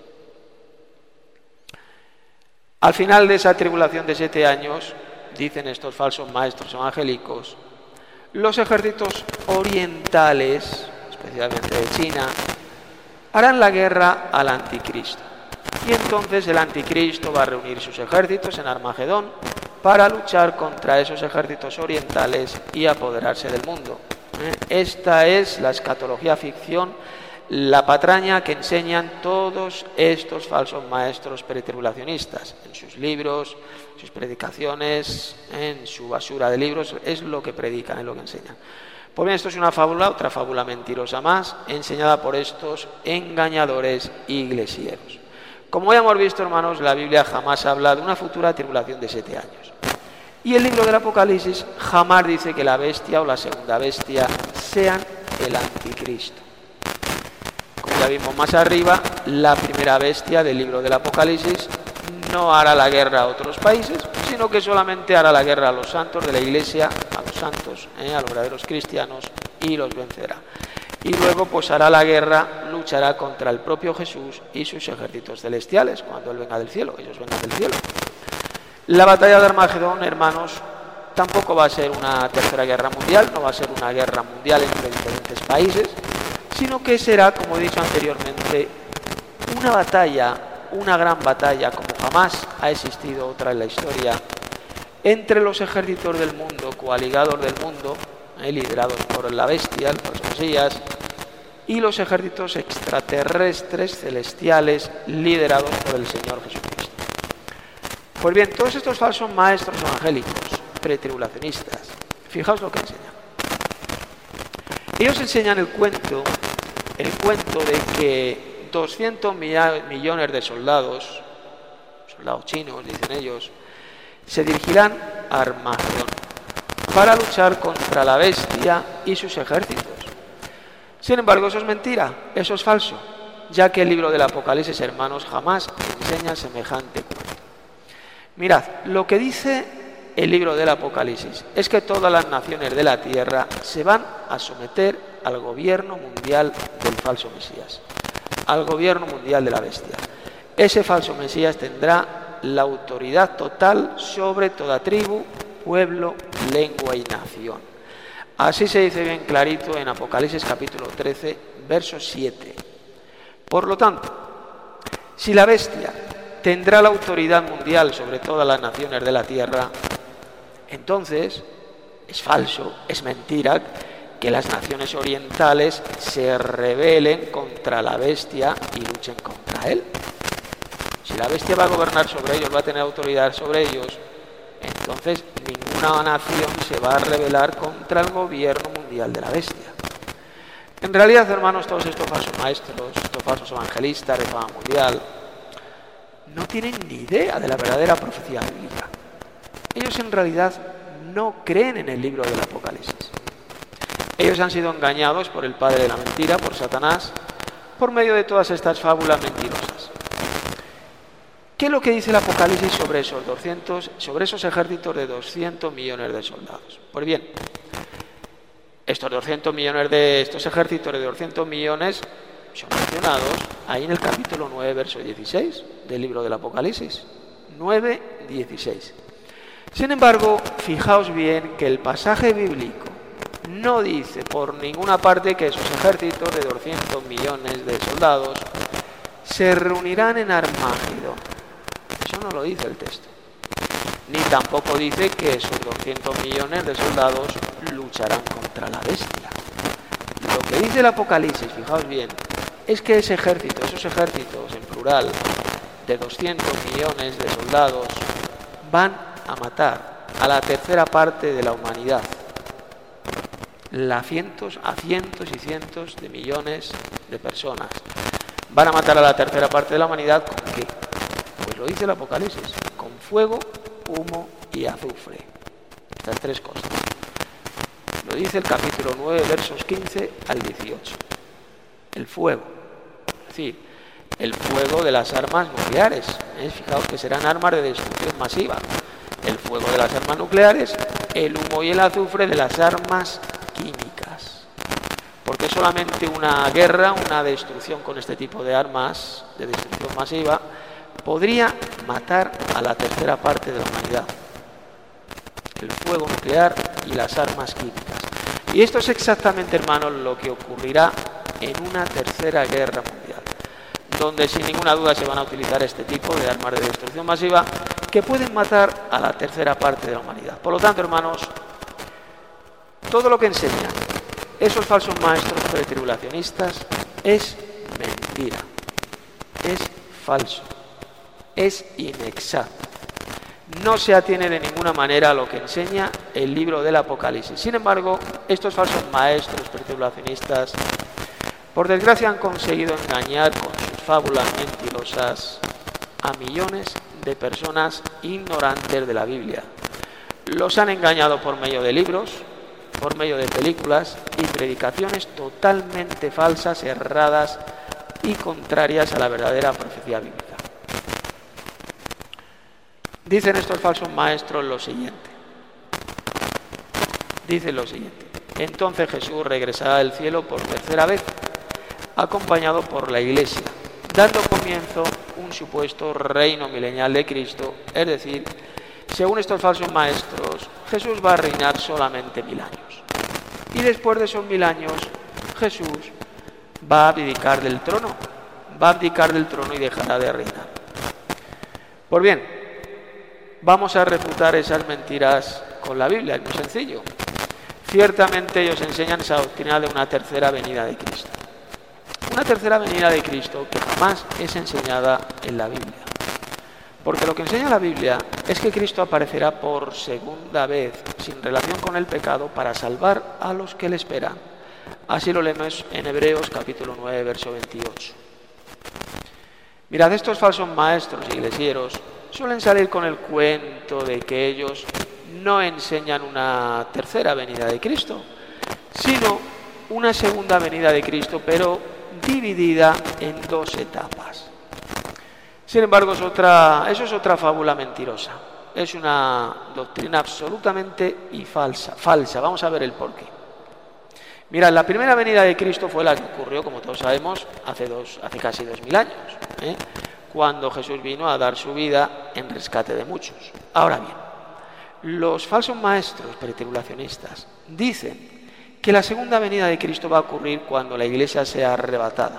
Al final de esa tribulación de siete años, dicen estos falsos maestros evangélicos, los ejércitos orientales, especialmente de China, harán la guerra al anticristo. Y entonces el anticristo va a reunir sus ejércitos en Armagedón para luchar contra esos ejércitos orientales y apoderarse del mundo. Esta es la escatología ficción, la patraña que enseñan todos estos falsos maestros pretribulacionistas en sus libros, sus predicaciones, en su basura de libros, es lo que predican, es lo que enseñan. Pues bien, esto es una fábula, otra fábula mentirosa más, enseñada por estos engañadores iglesieros. Como ya hemos visto, hermanos, la Biblia jamás habla de una futura tribulación de siete años. Y el libro del Apocalipsis jamás dice que la bestia o la segunda bestia sean el anticristo. Como ya vimos más arriba, la primera bestia del libro del Apocalipsis no hará la guerra a otros países, sino que solamente hará la guerra a los santos de la Iglesia, a los santos, ¿eh? a los verdaderos cristianos, y los vencerá. Y luego pues hará la guerra, luchará contra el propio Jesús y sus ejércitos celestiales, cuando Él venga del cielo, ellos vengan del cielo. La batalla de Armagedón, hermanos, tampoco va a ser una tercera guerra mundial, no va a ser una guerra mundial entre diferentes países, sino que será, como he dicho anteriormente, una batalla, una gran batalla, como jamás ha existido otra en la historia, entre los ejércitos del mundo, coaligados del mundo, eh, liderados por la bestia, el falso Mesías, y los ejércitos extraterrestres celestiales, liderados por el Señor Jesucristo. Pues bien, todos estos falsos maestros evangélicos, pretribulacionistas, fijaos lo que enseñan. Ellos enseñan el cuento, el cuento de que doscientos millones de soldados, soldados chinos, dicen ellos, se dirigirán a Armagedón para luchar contra la bestia y sus ejércitos. Sin embargo, eso es mentira, eso es falso, ya que el libro del Apocalipsis, hermanos, jamás enseña semejante cuento. Mirad, lo que dice el libro del Apocalipsis es que todas las naciones de la tierra se van a someter al gobierno mundial del falso Mesías, al gobierno mundial de la bestia. Ese falso Mesías tendrá la autoridad total sobre toda tribu, pueblo, lengua y nación. Así se dice bien clarito en Apocalipsis capítulo trece, verso siete. Por lo tanto, si la bestia tendrá la autoridad mundial sobre todas las naciones de la tierra, entonces es falso, es mentira que las naciones orientales se rebelen contra la bestia y luchen contra él. Si la bestia va a gobernar sobre ellos, va a tener autoridad sobre ellos, entonces ninguna nación se va a rebelar contra el gobierno mundial de la bestia. En realidad, hermanos, todos estos falsos maestros, estos falsos evangelistas de fama mundial, no tienen ni idea de la verdadera profecía bíblica. Ellos en realidad no creen en el libro del Apocalipsis. Ellos han sido engañados por el padre de la mentira, por Satanás, por medio de todas estas fábulas mentirosas. ¿Qué es lo que dice el Apocalipsis sobre esos doscientos, sobre esos ejércitos de doscientos millones de soldados? Pues bien, estos doscientos millones de estos ejércitos de doscientos millones son mencionados ahí en el capítulo nueve, verso dieciséis del libro del Apocalipsis. nueve, dieciséis. Sin embargo, fijaos bien que el pasaje bíblico no dice por ninguna parte que esos ejércitos de doscientos millones de soldados se reunirán en Armagedón. Eso no lo dice el texto. Ni tampoco dice que esos doscientos millones de soldados lucharán contra la bestia. Lo que dice el Apocalipsis, fijaos bien, es que ese ejército, esos ejércitos en plural, de doscientos millones de soldados, van a matar a la tercera parte de la humanidad. La cientos, a cientos y cientos de millones de personas. Van a matar a la tercera parte de la humanidad, ¿con qué? Pues lo dice el Apocalipsis, con fuego, humo y azufre. Estas tres cosas. Lo dice el capítulo nueve, versos quince al dieciocho. El fuego, es decir, el fuego de las armas nucleares. ¿eh? Fijaos que serán armas de destrucción masiva. El fuego de las armas nucleares, el humo y el azufre de las armas químicas. Porque solamente una guerra, una destrucción con este tipo de armas de destrucción masiva, podría matar a la tercera parte de la humanidad. El fuego nuclear y las armas químicas. Y esto es exactamente, hermanos, lo que ocurrirá en una tercera guerra mundial, donde sin ninguna duda se van a utilizar este tipo de armas de destrucción masiva que pueden matar a la tercera parte de la humanidad. Por lo tanto, hermanos, todo lo que enseñan esos falsos maestros pretribulacionistas es mentira, es falso, es inexacto. No se atiene de ninguna manera a lo que enseña el libro del Apocalipsis. Sin embargo, estos falsos maestros pretribulacionistas, por desgracia, han conseguido engañar con sus fábulas mentirosas a millones de personas ignorantes de la Biblia. Los han engañado por medio de libros, por medio de películas y predicaciones totalmente falsas, erradas y contrarias a la verdadera profecía bíblica. Dicen estos falsos maestros lo siguiente. Dicen lo siguiente. Entonces Jesús regresará del cielo por tercera vez, acompañado por la Iglesia, dando comienzo un supuesto reino milenial de Cristo. Es decir, según estos falsos maestros, Jesús va a reinar solamente mil años. Y después de esos mil años, Jesús va a abdicar del trono. Va a abdicar del trono y dejará de reinar. Pues bien, vamos a refutar esas mentiras con la Biblia, es muy sencillo. Ciertamente ellos enseñan esa doctrina de una tercera venida de Cristo. Una tercera venida de Cristo que jamás es enseñada en la Biblia. Porque lo que enseña la Biblia es que Cristo aparecerá por segunda vez, sin relación con el pecado, para salvar a los que le esperan. Así lo leemos en Hebreos capítulo nueve, verso veintiocho. Mirad, estos falsos maestros iglesieros suelen salir con el cuento de que ellos no enseñan una tercera venida de Cristo, sino una segunda venida de Cristo, pero dividida en dos etapas. Sin embargo, es otra, eso es otra fábula mentirosa. Es una doctrina absolutamente y falsa. Falsa. Vamos a ver el porqué. Mirad, la primera venida de Cristo fue la que ocurrió, como todos sabemos, hace, dos, hace casi dos mil años, ¿eh? cuando Jesús vino a dar su vida en rescate de muchos. Ahora bien, los falsos maestros pretribulacionistas dicen que la segunda venida de Cristo va a ocurrir cuando la iglesia sea arrebatada.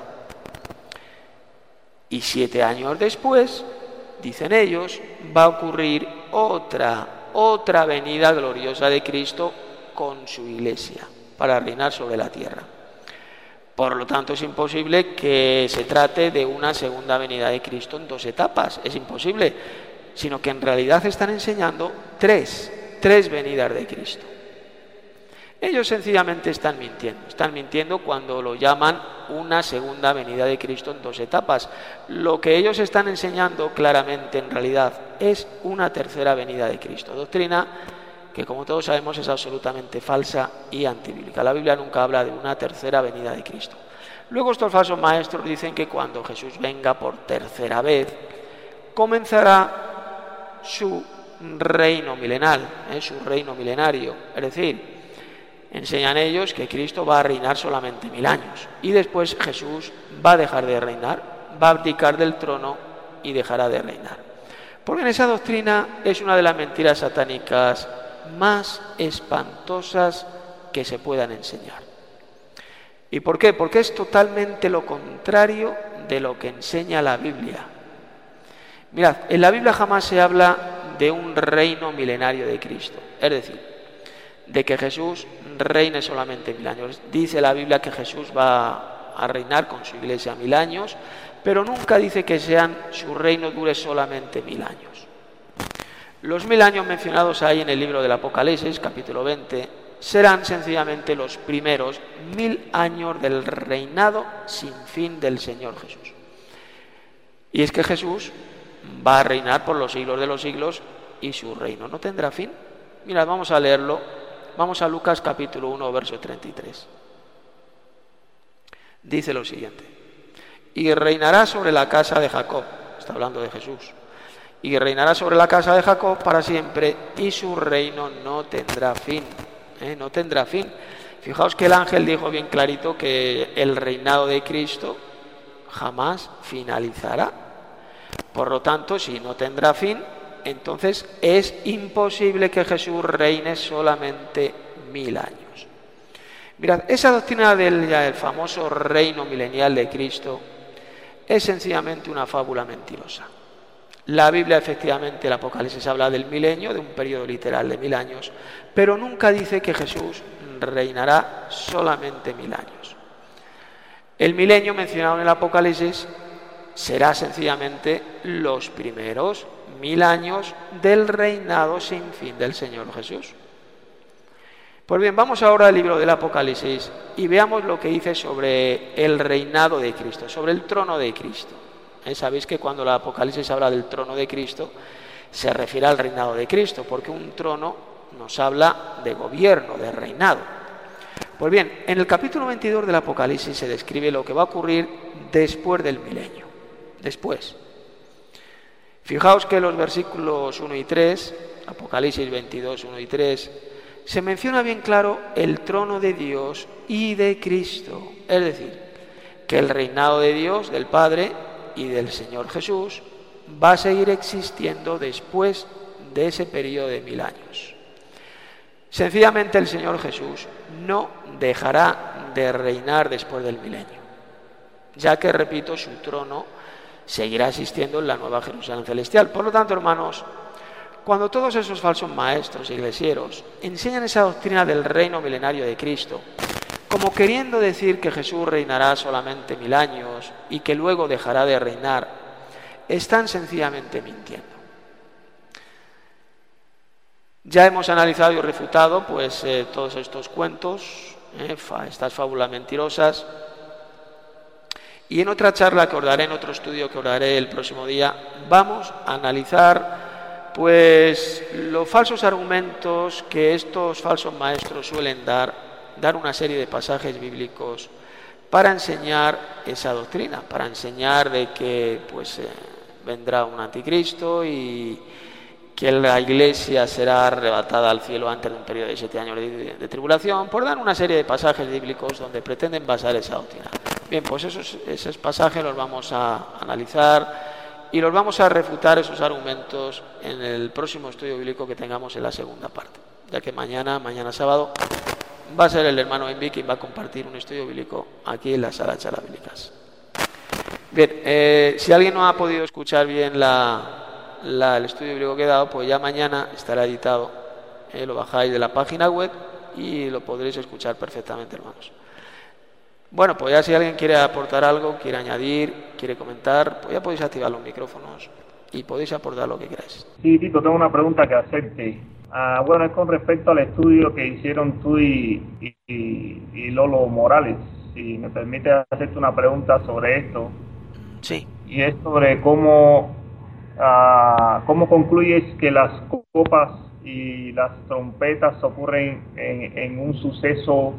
Y siete años después, dicen ellos, va a ocurrir otra, otra venida gloriosa de Cristo con su iglesia para reinar sobre la tierra. Por lo tanto, es imposible que se trate de una segunda venida de Cristo en dos etapas. Es imposible, sino que en realidad están enseñando tres, tres venidas de Cristo. Ellos sencillamente están mintiendo. Están mintiendo cuando lo llaman una segunda venida de Cristo en dos etapas. Lo que ellos están enseñando claramente en realidad es una tercera venida de Cristo. Doctrina que, como todos sabemos, es absolutamente falsa y antibíblica. La Biblia nunca habla de una tercera venida de Cristo. Luego estos falsos maestros dicen que cuando Jesús venga por tercera vez, comenzará su reino milenal, ¿eh? su reino milenario. Es decir, enseñan ellos que Cristo va a reinar solamente mil años y después Jesús va a dejar de reinar, va a abdicar del trono y dejará de reinar. Porque en esa doctrina es una de las mentiras satánicas más espantosas que se puedan enseñar. ¿Y por qué? Porque es totalmente lo contrario de lo que enseña la Biblia. Mirad, en la Biblia jamás se habla de un reino milenario de Cristo, es decir, de que Jesús reine solamente mil años. Dice la Biblia que Jesús va a reinar con su iglesia mil años, pero nunca dice que sean, su reino dure solamente mil años. Los mil años mencionados ahí en el libro del Apocalipsis, capítulo veinte, serán sencillamente los primeros mil años del reinado sin fin del Señor Jesús. Y es que Jesús va a reinar por los siglos de los siglos y su reino no tendrá fin. Mirad, vamos a leerlo. Vamos a Lucas capítulo uno, verso treinta y tres. Dice lo siguiente: y reinará sobre la casa de Jacob, está hablando de Jesús, y reinará sobre la casa de Jacob para siempre, y su reino no tendrá fin, ¿eh? No tendrá fin. Fijaos que el ángel dijo bien clarito que el reinado de Cristo jamás finalizará. Por lo tanto, si no tendrá fin, entonces es imposible que Jesús reine solamente mil años. Mirad, esa doctrina del ya el famoso reino milenial de Cristo es sencillamente una fábula mentirosa. La Biblia, efectivamente, el Apocalipsis habla del milenio, de un periodo literal de mil años, pero nunca dice que Jesús reinará solamente mil años. El milenio mencionado en el Apocalipsis será sencillamente los primeros mil años del reinado sin fin del Señor Jesús. Pues bien, vamos ahora al libro del Apocalipsis y veamos lo que dice sobre el reinado de Cristo, sobre el trono de Cristo. ¿Eh? Sabéis que cuando el Apocalipsis habla del trono de Cristo, se refiere al reinado de Cristo, porque un trono nos habla de gobierno, de reinado. Pues bien, en el capítulo veintidós del Apocalipsis se describe lo que va a ocurrir después del milenio, después. Fijaos que los versículos uno y tres, Apocalipsis veintidós, uno y tres, se menciona bien claro el trono de Dios y de Cristo, es decir, que el reinado de Dios, del Padre y del Señor Jesús va a seguir existiendo después de ese periodo de mil años. Sencillamente el Señor Jesús no dejará de reinar después del milenio, ya que, repito, su trono seguirá existiendo en la nueva Jerusalén celestial. Por lo tanto, hermanos, cuando todos esos falsos maestros iglesieros enseñan esa doctrina del reino milenario de Cristo, como queriendo decir que Jesús reinará solamente mil años y que luego dejará de reinar, están sencillamente mintiendo. Ya hemos analizado y refutado pues eh, todos estos cuentos, eh, fa, estas fábulas mentirosas, y en otra charla que os daré, en otro estudio que os daré el próximo día, vamos a analizar pues los falsos argumentos que estos falsos maestros suelen dar, dar una serie de pasajes bíblicos para enseñar esa doctrina, para enseñar de que pues eh, vendrá un anticristo y que la iglesia será arrebatada al cielo antes de un periodo de siete años de, de tribulación, por dar una serie de pasajes bíblicos donde pretenden basar esa doctrina. Bien, pues esos, esos pasajes los vamos a analizar y los vamos a refutar, esos argumentos, en el próximo estudio bíblico que tengamos en la segunda parte, ya que mañana, mañana sábado, va a ser el hermano Envi quien va a compartir un estudio bíblico aquí en la sala de charlas bíblicas. Bien, eh, si alguien no ha podido escuchar bien la, la, el estudio bíblico que he dado, pues ya mañana estará editado, eh, lo bajáis de la página web y lo podréis escuchar perfectamente, hermanos. Bueno, pues ya si alguien quiere aportar algo, quiere añadir, quiere comentar, pues ya podéis activar los micrófonos y podéis aportar lo que queráis. Sí, Tito, tengo una pregunta que hacerte. Ah, bueno, es con respecto al estudio que hicieron tú y, y, y Lolo Morales. Si me permite hacerte una pregunta sobre esto. Sí. Y es sobre cómo, ah, cómo concluyes que las copas y las trompetas ocurren en, en un suceso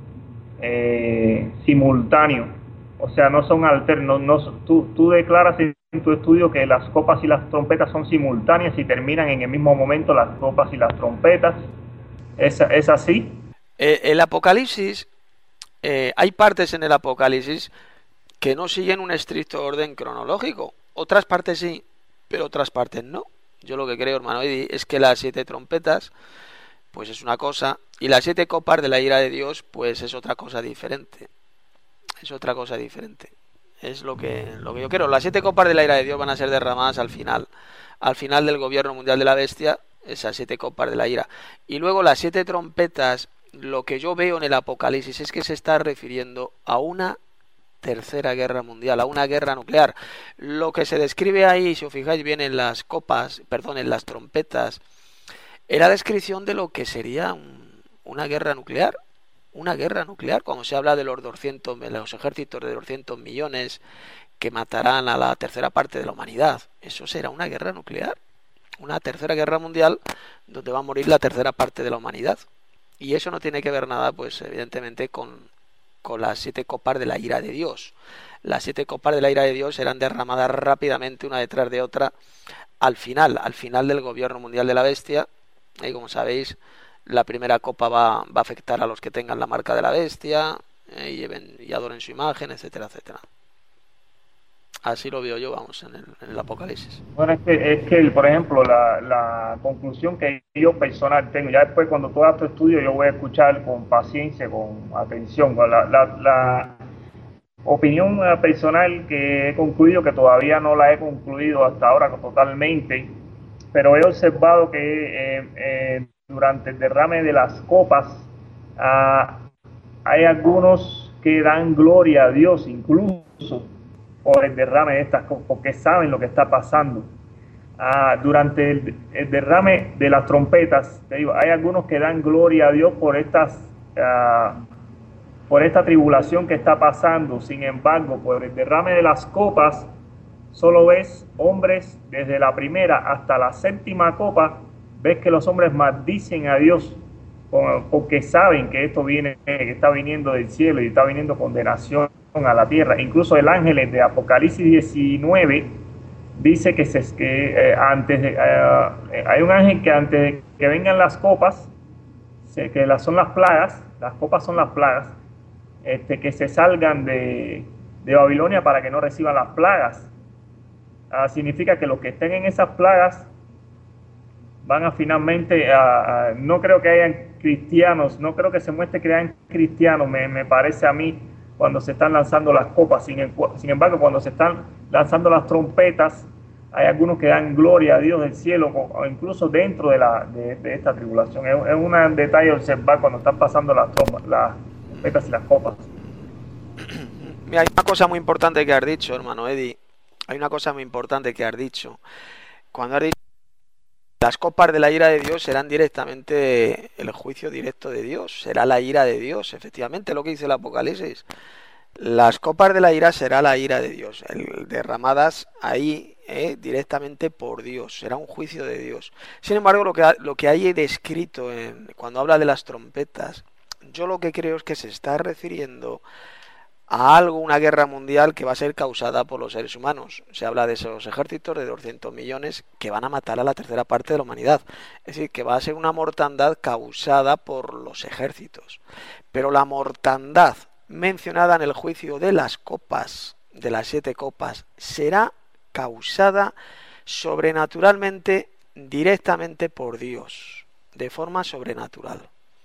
Eh, simultáneo, o sea, no son alternos. No, tú, tú declaras en tu estudio que las copas y las trompetas son simultáneas y terminan en el mismo momento las copas y las trompetas. ¿Es, es así? Eh, el Apocalipsis, eh, hay partes en el Apocalipsis que no siguen un estricto orden cronológico. Otras partes sí, pero otras partes no. Yo lo que creo, hermano Eddie, es que las siete trompetas pues es una cosa, y las siete copas de la ira de Dios pues es otra cosa diferente, es otra cosa diferente, es lo que, lo que yo creo. Las siete copas de la ira de Dios van a ser derramadas al final, al final del gobierno mundial de la bestia, esas siete copas de la ira, y luego las siete trompetas, lo que yo veo en el Apocalipsis es que se está refiriendo a una tercera guerra mundial, a una guerra nuclear. Lo que se describe ahí, si os fijáis bien en las copas, perdón, en las trompetas, era descripción de lo que sería un, una guerra nuclear. una guerra nuclear, cuando se habla de los doscientos, de los ejércitos de doscientos millones que matarán a la tercera parte de la humanidad. Eso será una guerra nuclear, una tercera guerra mundial donde va a morir la tercera parte de la humanidad. Y eso no tiene que ver nada, pues evidentemente, con, con las siete copas de la ira de Dios. Las siete copas de la ira de Dios serán derramadas rápidamente una detrás de otra al final, al final del gobierno mundial de la bestia. Y como sabéis, la primera copa va, va a afectar a los que tengan la marca de la bestia, eh, y, lleven, y adoren su imagen, etcétera, etcétera. Así lo veo yo, vamos, en el, en el Apocalipsis. Bueno, es que, es que por ejemplo, la, la conclusión que yo personal tengo, ya después cuando tú hagas tu estudio, yo voy a escuchar con paciencia, con atención. La, la, la opinión personal que he concluido, que todavía no la he concluido hasta ahora totalmente, pero he observado que eh, eh, durante el derrame de las copas, uh, hay algunos que dan gloria a Dios, incluso por el derrame de estas cosas, porque saben lo que está pasando. Ah, durante el, el derrame de las trompetas, te digo, hay algunos que dan gloria a Dios por estas ah, por esta tribulación que está pasando. Sin embargo, por el derrame de las copas, solo ves hombres desde la primera hasta la séptima copa, ves que los hombres maldicen a Dios porque saben que esto viene, que está viniendo del cielo y está viniendo condenación a la tierra. Incluso el ángel de Apocalipsis diecinueve dice que, se, que eh, antes de, eh, hay un ángel que antes de que vengan las copas, se, que las, son las plagas, las copas son las plagas, este, que se salgan de, de Babilonia para que no reciban las plagas. Ah, significa que los que estén en esas plagas van a finalmente, a, a, no creo que hayan cristianos, no creo que se muestre que hayan cristianos, me, me parece a mí, cuando se están lanzando las copas. Sin, sin embargo, cuando se están lanzando las trompetas, hay algunos que dan gloria a Dios del cielo, o incluso dentro de, la, de, de esta tribulación. Es, es un detalle observar cuando están pasando las, trompas, las trompetas y las copas. Mira, hay una cosa muy importante que has dicho, hermano Eddie. Hay una cosa muy importante que has dicho. Cuando has dicho las copas de la ira de Dios serán directamente el juicio directo de Dios, será la ira de Dios, efectivamente, lo que dice el Apocalipsis. Las copas de la ira será la ira de Dios, el, derramadas ahí eh, directamente por Dios, será un juicio de Dios. Sin embargo, lo que, lo que hay descrito en, cuando habla de las trompetas, yo lo que creo es que se está refiriendo a algo, una guerra mundial que va a ser causada por los seres humanos. Se habla de esos ejércitos de doscientos millones que van a matar a la tercera parte de la humanidad. Es decir, que va a ser una mortandad causada por los ejércitos. Pero la mortandad mencionada en el juicio de las copas, de las siete copas, será causada sobrenaturalmente, directamente por Dios, de forma sobrenatural.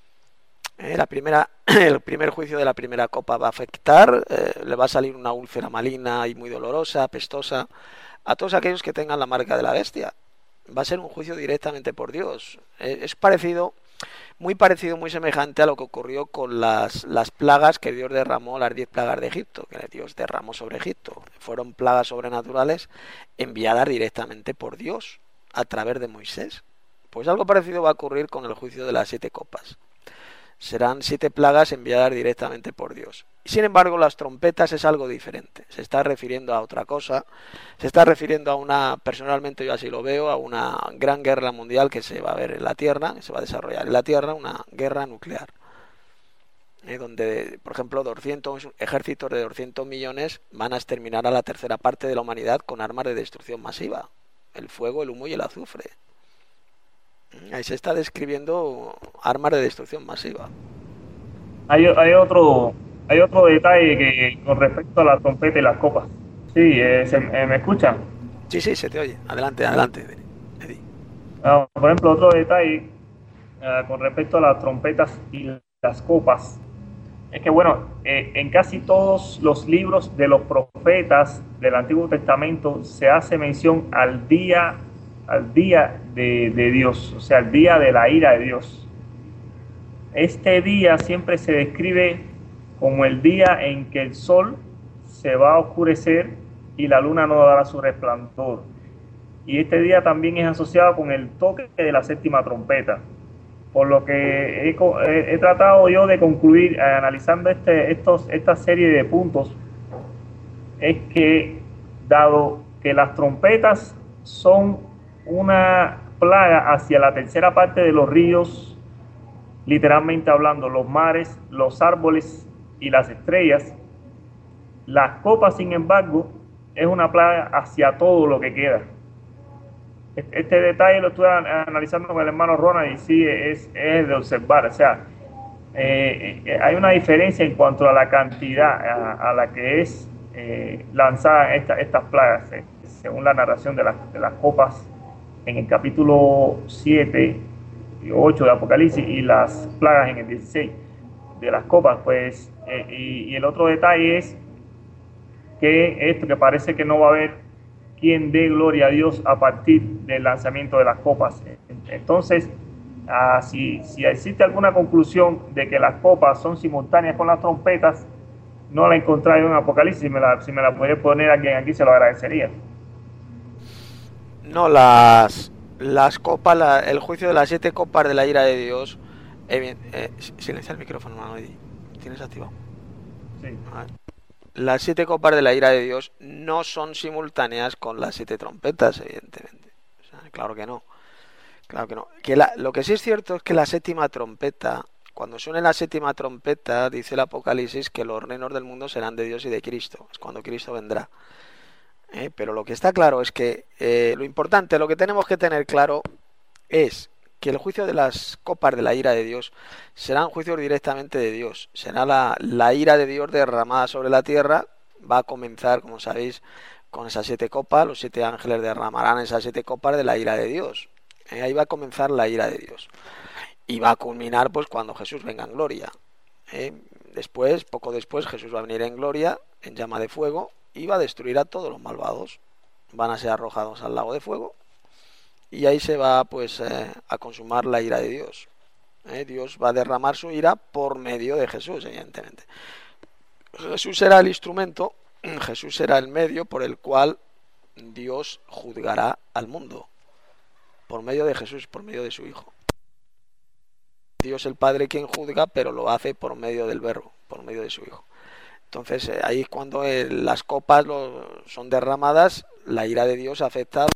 Eh, la primera, el primer juicio de la primera copa va a afectar, eh, le va a salir una úlcera maligna y muy dolorosa, apestosa, a todos aquellos que tengan la marca de la bestia. Va a ser un juicio directamente por Dios. Eh, es parecido, muy parecido, muy semejante a lo que ocurrió con las, las plagas que Dios derramó, las diez plagas de Egipto, que Dios derramó sobre Egipto. Fueron plagas sobrenaturales enviadas directamente por Dios a través de Moisés. Pues algo parecido va a ocurrir con el juicio de las siete copas. Serán siete plagas enviadas directamente por Dios. Y sin embargo, las trompetas es algo diferente. Se está refiriendo a otra cosa. Se está refiriendo a una, personalmente yo así lo veo, a una gran guerra mundial que se va a ver en la Tierra, que se va a desarrollar en la Tierra, una guerra nuclear. Eh, donde, por ejemplo, doscientos ejércitos de doscientos millones van a exterminar a la tercera parte de la humanidad con armas de destrucción masiva. El fuego, el humo y el azufre. Ahí se está describiendo armas de destrucción masiva. Hay, hay otro hay otro detalle que con respecto a la trompeta y las copas. Sí, eh, se, eh, ¿me escuchan? Sí, sí, se te oye. Adelante, adelante, Eddie. Uh, por ejemplo, otro detalle uh, con respecto a las trompetas y las copas es que, bueno, eh, en casi todos los libros de los profetas del Antiguo Testamento se hace mención al día al día de, de Dios, o sea, al día de la ira de Dios. Este día siempre se describe como el día en que el sol se va a oscurecer y la luna no dará su resplandor. Y este día también es asociado con el toque de la séptima trompeta. por lo que he, he, he tratado yo de concluir, eh, analizando este, estos, esta serie de puntos, es que dado que las trompetas son una plaga hacia la tercera parte de los ríos, literalmente hablando, los mares, los árboles y las estrellas, las copas, sin embargo, es una plaga hacia todo lo que queda. Este detalle lo estuve analizando con el hermano Ronald y sí, es, es de observar. O sea, eh, eh, hay una diferencia en cuanto a la cantidad a, a la que es eh, lanzada esta, estas plagas, eh, según la narración de, la, de las copas en el capítulo siete y ocho de Apocalipsis, y las plagas en el dieciséis de las copas. Pues eh, y, y el otro detalle es que esto, que parece que no va a haber quien dé gloria a Dios a partir del lanzamiento de las copas. Entonces, ah, si, si existe alguna conclusión de que las copas son simultáneas con las trompetas, no la he encontrado en Apocalipsis. Si me la, si me la puede poner alguien aquí, se lo agradecería. No, las, las copas, la, el juicio de las siete copas de la ira de Dios. Eh, eh, silencia el micrófono, hermano. ¿Tienes activado? Sí. A ver. Las siete copas de la ira de Dios no son simultáneas con las siete trompetas, evidentemente. O sea, claro que no. Claro que no. Que la, lo que sí es cierto es que la séptima trompeta, cuando suene la séptima trompeta, dice el Apocalipsis que los reinos del mundo serán de Dios y de Cristo. Es cuando Cristo vendrá. ¿Eh? Pero lo que está claro es que eh, lo importante, lo que tenemos que tener claro es que el juicio de las copas de la ira de Dios serán juicios directamente de Dios. Será la, la ira de Dios derramada sobre la tierra. Va a comenzar, como sabéis, con esas siete copas. Los siete ángeles derramarán esas siete copas de la ira de Dios. Eh, ahí va a comenzar la ira de Dios. Y va a culminar pues cuando Jesús venga en gloria. Eh, después, poco después, Jesús va a venir en gloria, en llama de fuego, y va a destruir a todos los malvados. Van a ser arrojados al lago de fuego. Y ahí se va pues eh, a consumar la ira de Dios. ¿Eh? Dios va a derramar su ira por medio de Jesús, evidentemente. Jesús será el instrumento, Jesús será el medio por el cual Dios juzgará al mundo. Por medio de Jesús, por medio de su Hijo. Dios el Padre quien juzga, pero lo hace por medio del Verbo, por medio de su Hijo. Entonces eh, ahí es cuando eh, las copas lo, son derramadas, la ira de Dios afecta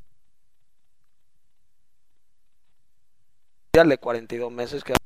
de cuarenta y dos meses que,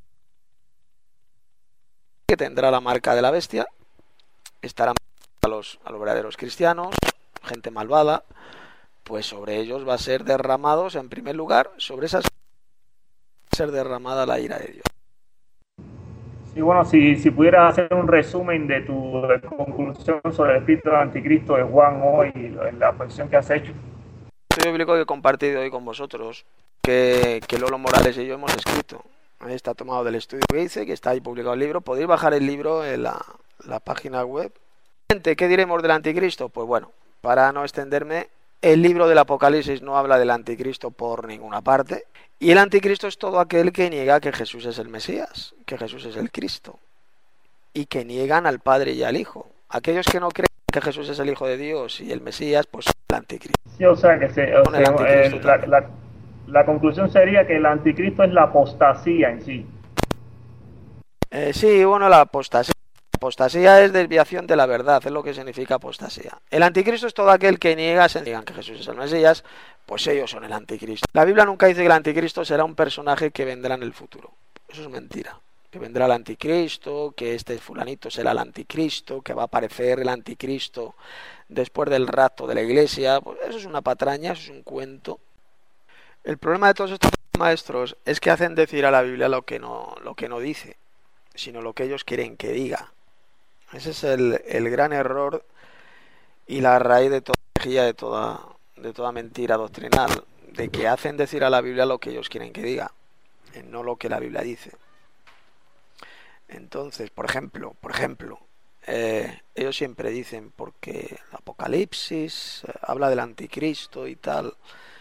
que tendrá la marca de la bestia. Estarán a los, a los verdaderos cristianos, gente malvada, pues sobre ellos va a ser derramados, en primer lugar, sobre esas va a ser derramada la ira de Dios. Sí, bueno, si, si pudieras hacer un resumen de tu de conclusión sobre el espíritu del anticristo de Juan hoy, en la posición que has hecho. El estudio bíblico que he compartido hoy con vosotros, que, que Lolo Morales y yo hemos escrito, ahí está tomado del estudio que hice, que está ahí publicado el libro. Podéis bajar el libro en la, la página web. ¿Qué diremos del anticristo? Pues bueno, para no extenderme, el libro del Apocalipsis no habla del anticristo por ninguna parte. Y el anticristo es todo aquel que niega que Jesús es el Mesías, que Jesús es el Cristo, y que niegan al Padre y al Hijo. Aquellos que no creen que Jesús es el Hijo de Dios y el Mesías, pues el anticristo. Sí, o sea, que se, o sea, eh, la, la, la conclusión sería que el anticristo es la apostasía en sí. Eh, sí, bueno, la apostasía. Apostasía es desviación de la verdad, es lo que significa apostasía. El anticristo es todo aquel que niega, se niegan que Jesús es el Mesías, pues ellos son el anticristo. La Biblia nunca dice que el anticristo será un personaje que vendrá en el futuro. Eso es mentira. Que vendrá el anticristo, que este fulanito será el anticristo, que va a aparecer el anticristo después del rapto de la iglesia. Pues eso es una patraña, eso es un cuento. El problema de todos estos maestros es que hacen decir a la Biblia lo que no, lo que no dice, sino lo que ellos quieren que diga. Ese es el, el gran error y la raíz de toda herejía, de toda, de toda mentira doctrinal, de que hacen decir a la Biblia lo que ellos quieren que diga, no lo que la Biblia dice. Entonces, por ejemplo, por ejemplo, eh, ellos siempre dicen, porque el Apocalipsis eh, habla del anticristo y tal,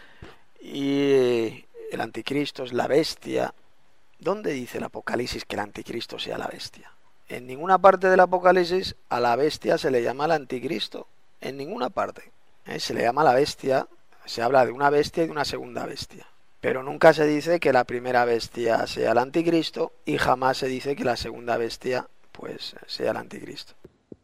y el anticristo es la bestia. ¿Dónde dice el Apocalipsis que el anticristo sea la bestia? En ninguna parte del Apocalipsis a la bestia se le llama el anticristo. En ninguna parte. ¿Eh? Se le llama la bestia, se habla de una bestia y de una segunda bestia. Pero nunca se dice que la primera bestia sea el anticristo y jamás se dice que la segunda bestia pues sea el anticristo.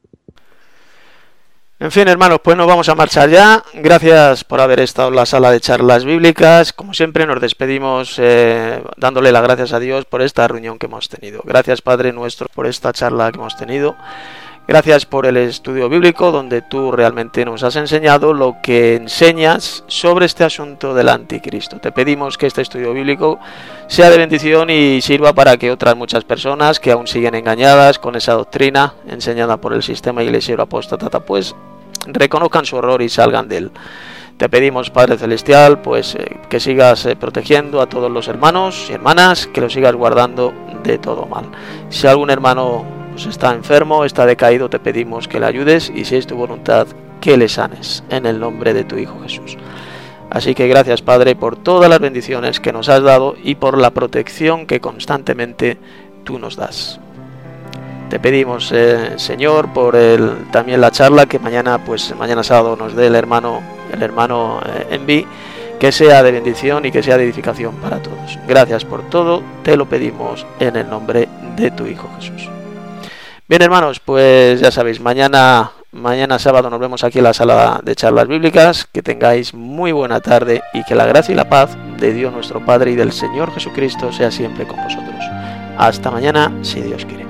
En fin, hermanos, pues nos vamos a marchar ya. Gracias por haber estado en la sala de charlas bíblicas. Como siempre, nos despedimos eh, dándole las gracias a Dios por esta reunión que hemos tenido. Gracias, Padre nuestro, por esta charla que hemos tenido. Gracias por el estudio bíblico, donde tú realmente nos has enseñado lo que enseñas sobre este asunto del anticristo. Te pedimos que este estudio bíblico sea de bendición y sirva para que otras muchas personas que aún siguen engañadas con esa doctrina enseñada por el sistema iglesiero apóstata, pues reconozcan su error y salgan de él. Te pedimos, Padre Celestial, pues eh, que sigas eh, protegiendo a todos los hermanos y hermanas, que los sigas guardando de todo mal. Si algún hermano está enfermo, está decaído, te pedimos que le ayudes y si es tu voluntad, que le sanes en el nombre de tu Hijo Jesús. Así que gracias, Padre, por todas las bendiciones que nos has dado y por la protección que constantemente tú nos das. Te pedimos, eh, Señor, por el, también la charla que mañana, pues mañana sábado nos dé el hermano, el hermano eh, Envi, que sea de bendición y que sea de edificación para todos. Gracias por todo, te lo pedimos en el nombre de tu Hijo Jesús. Bien, hermanos, pues ya sabéis, mañana, mañana sábado nos vemos aquí en la sala de charlas bíblicas. Que tengáis muy buena tarde y que la gracia y la paz de Dios nuestro Padre y del Señor Jesucristo sea siempre con vosotros. Hasta mañana, si Dios quiere.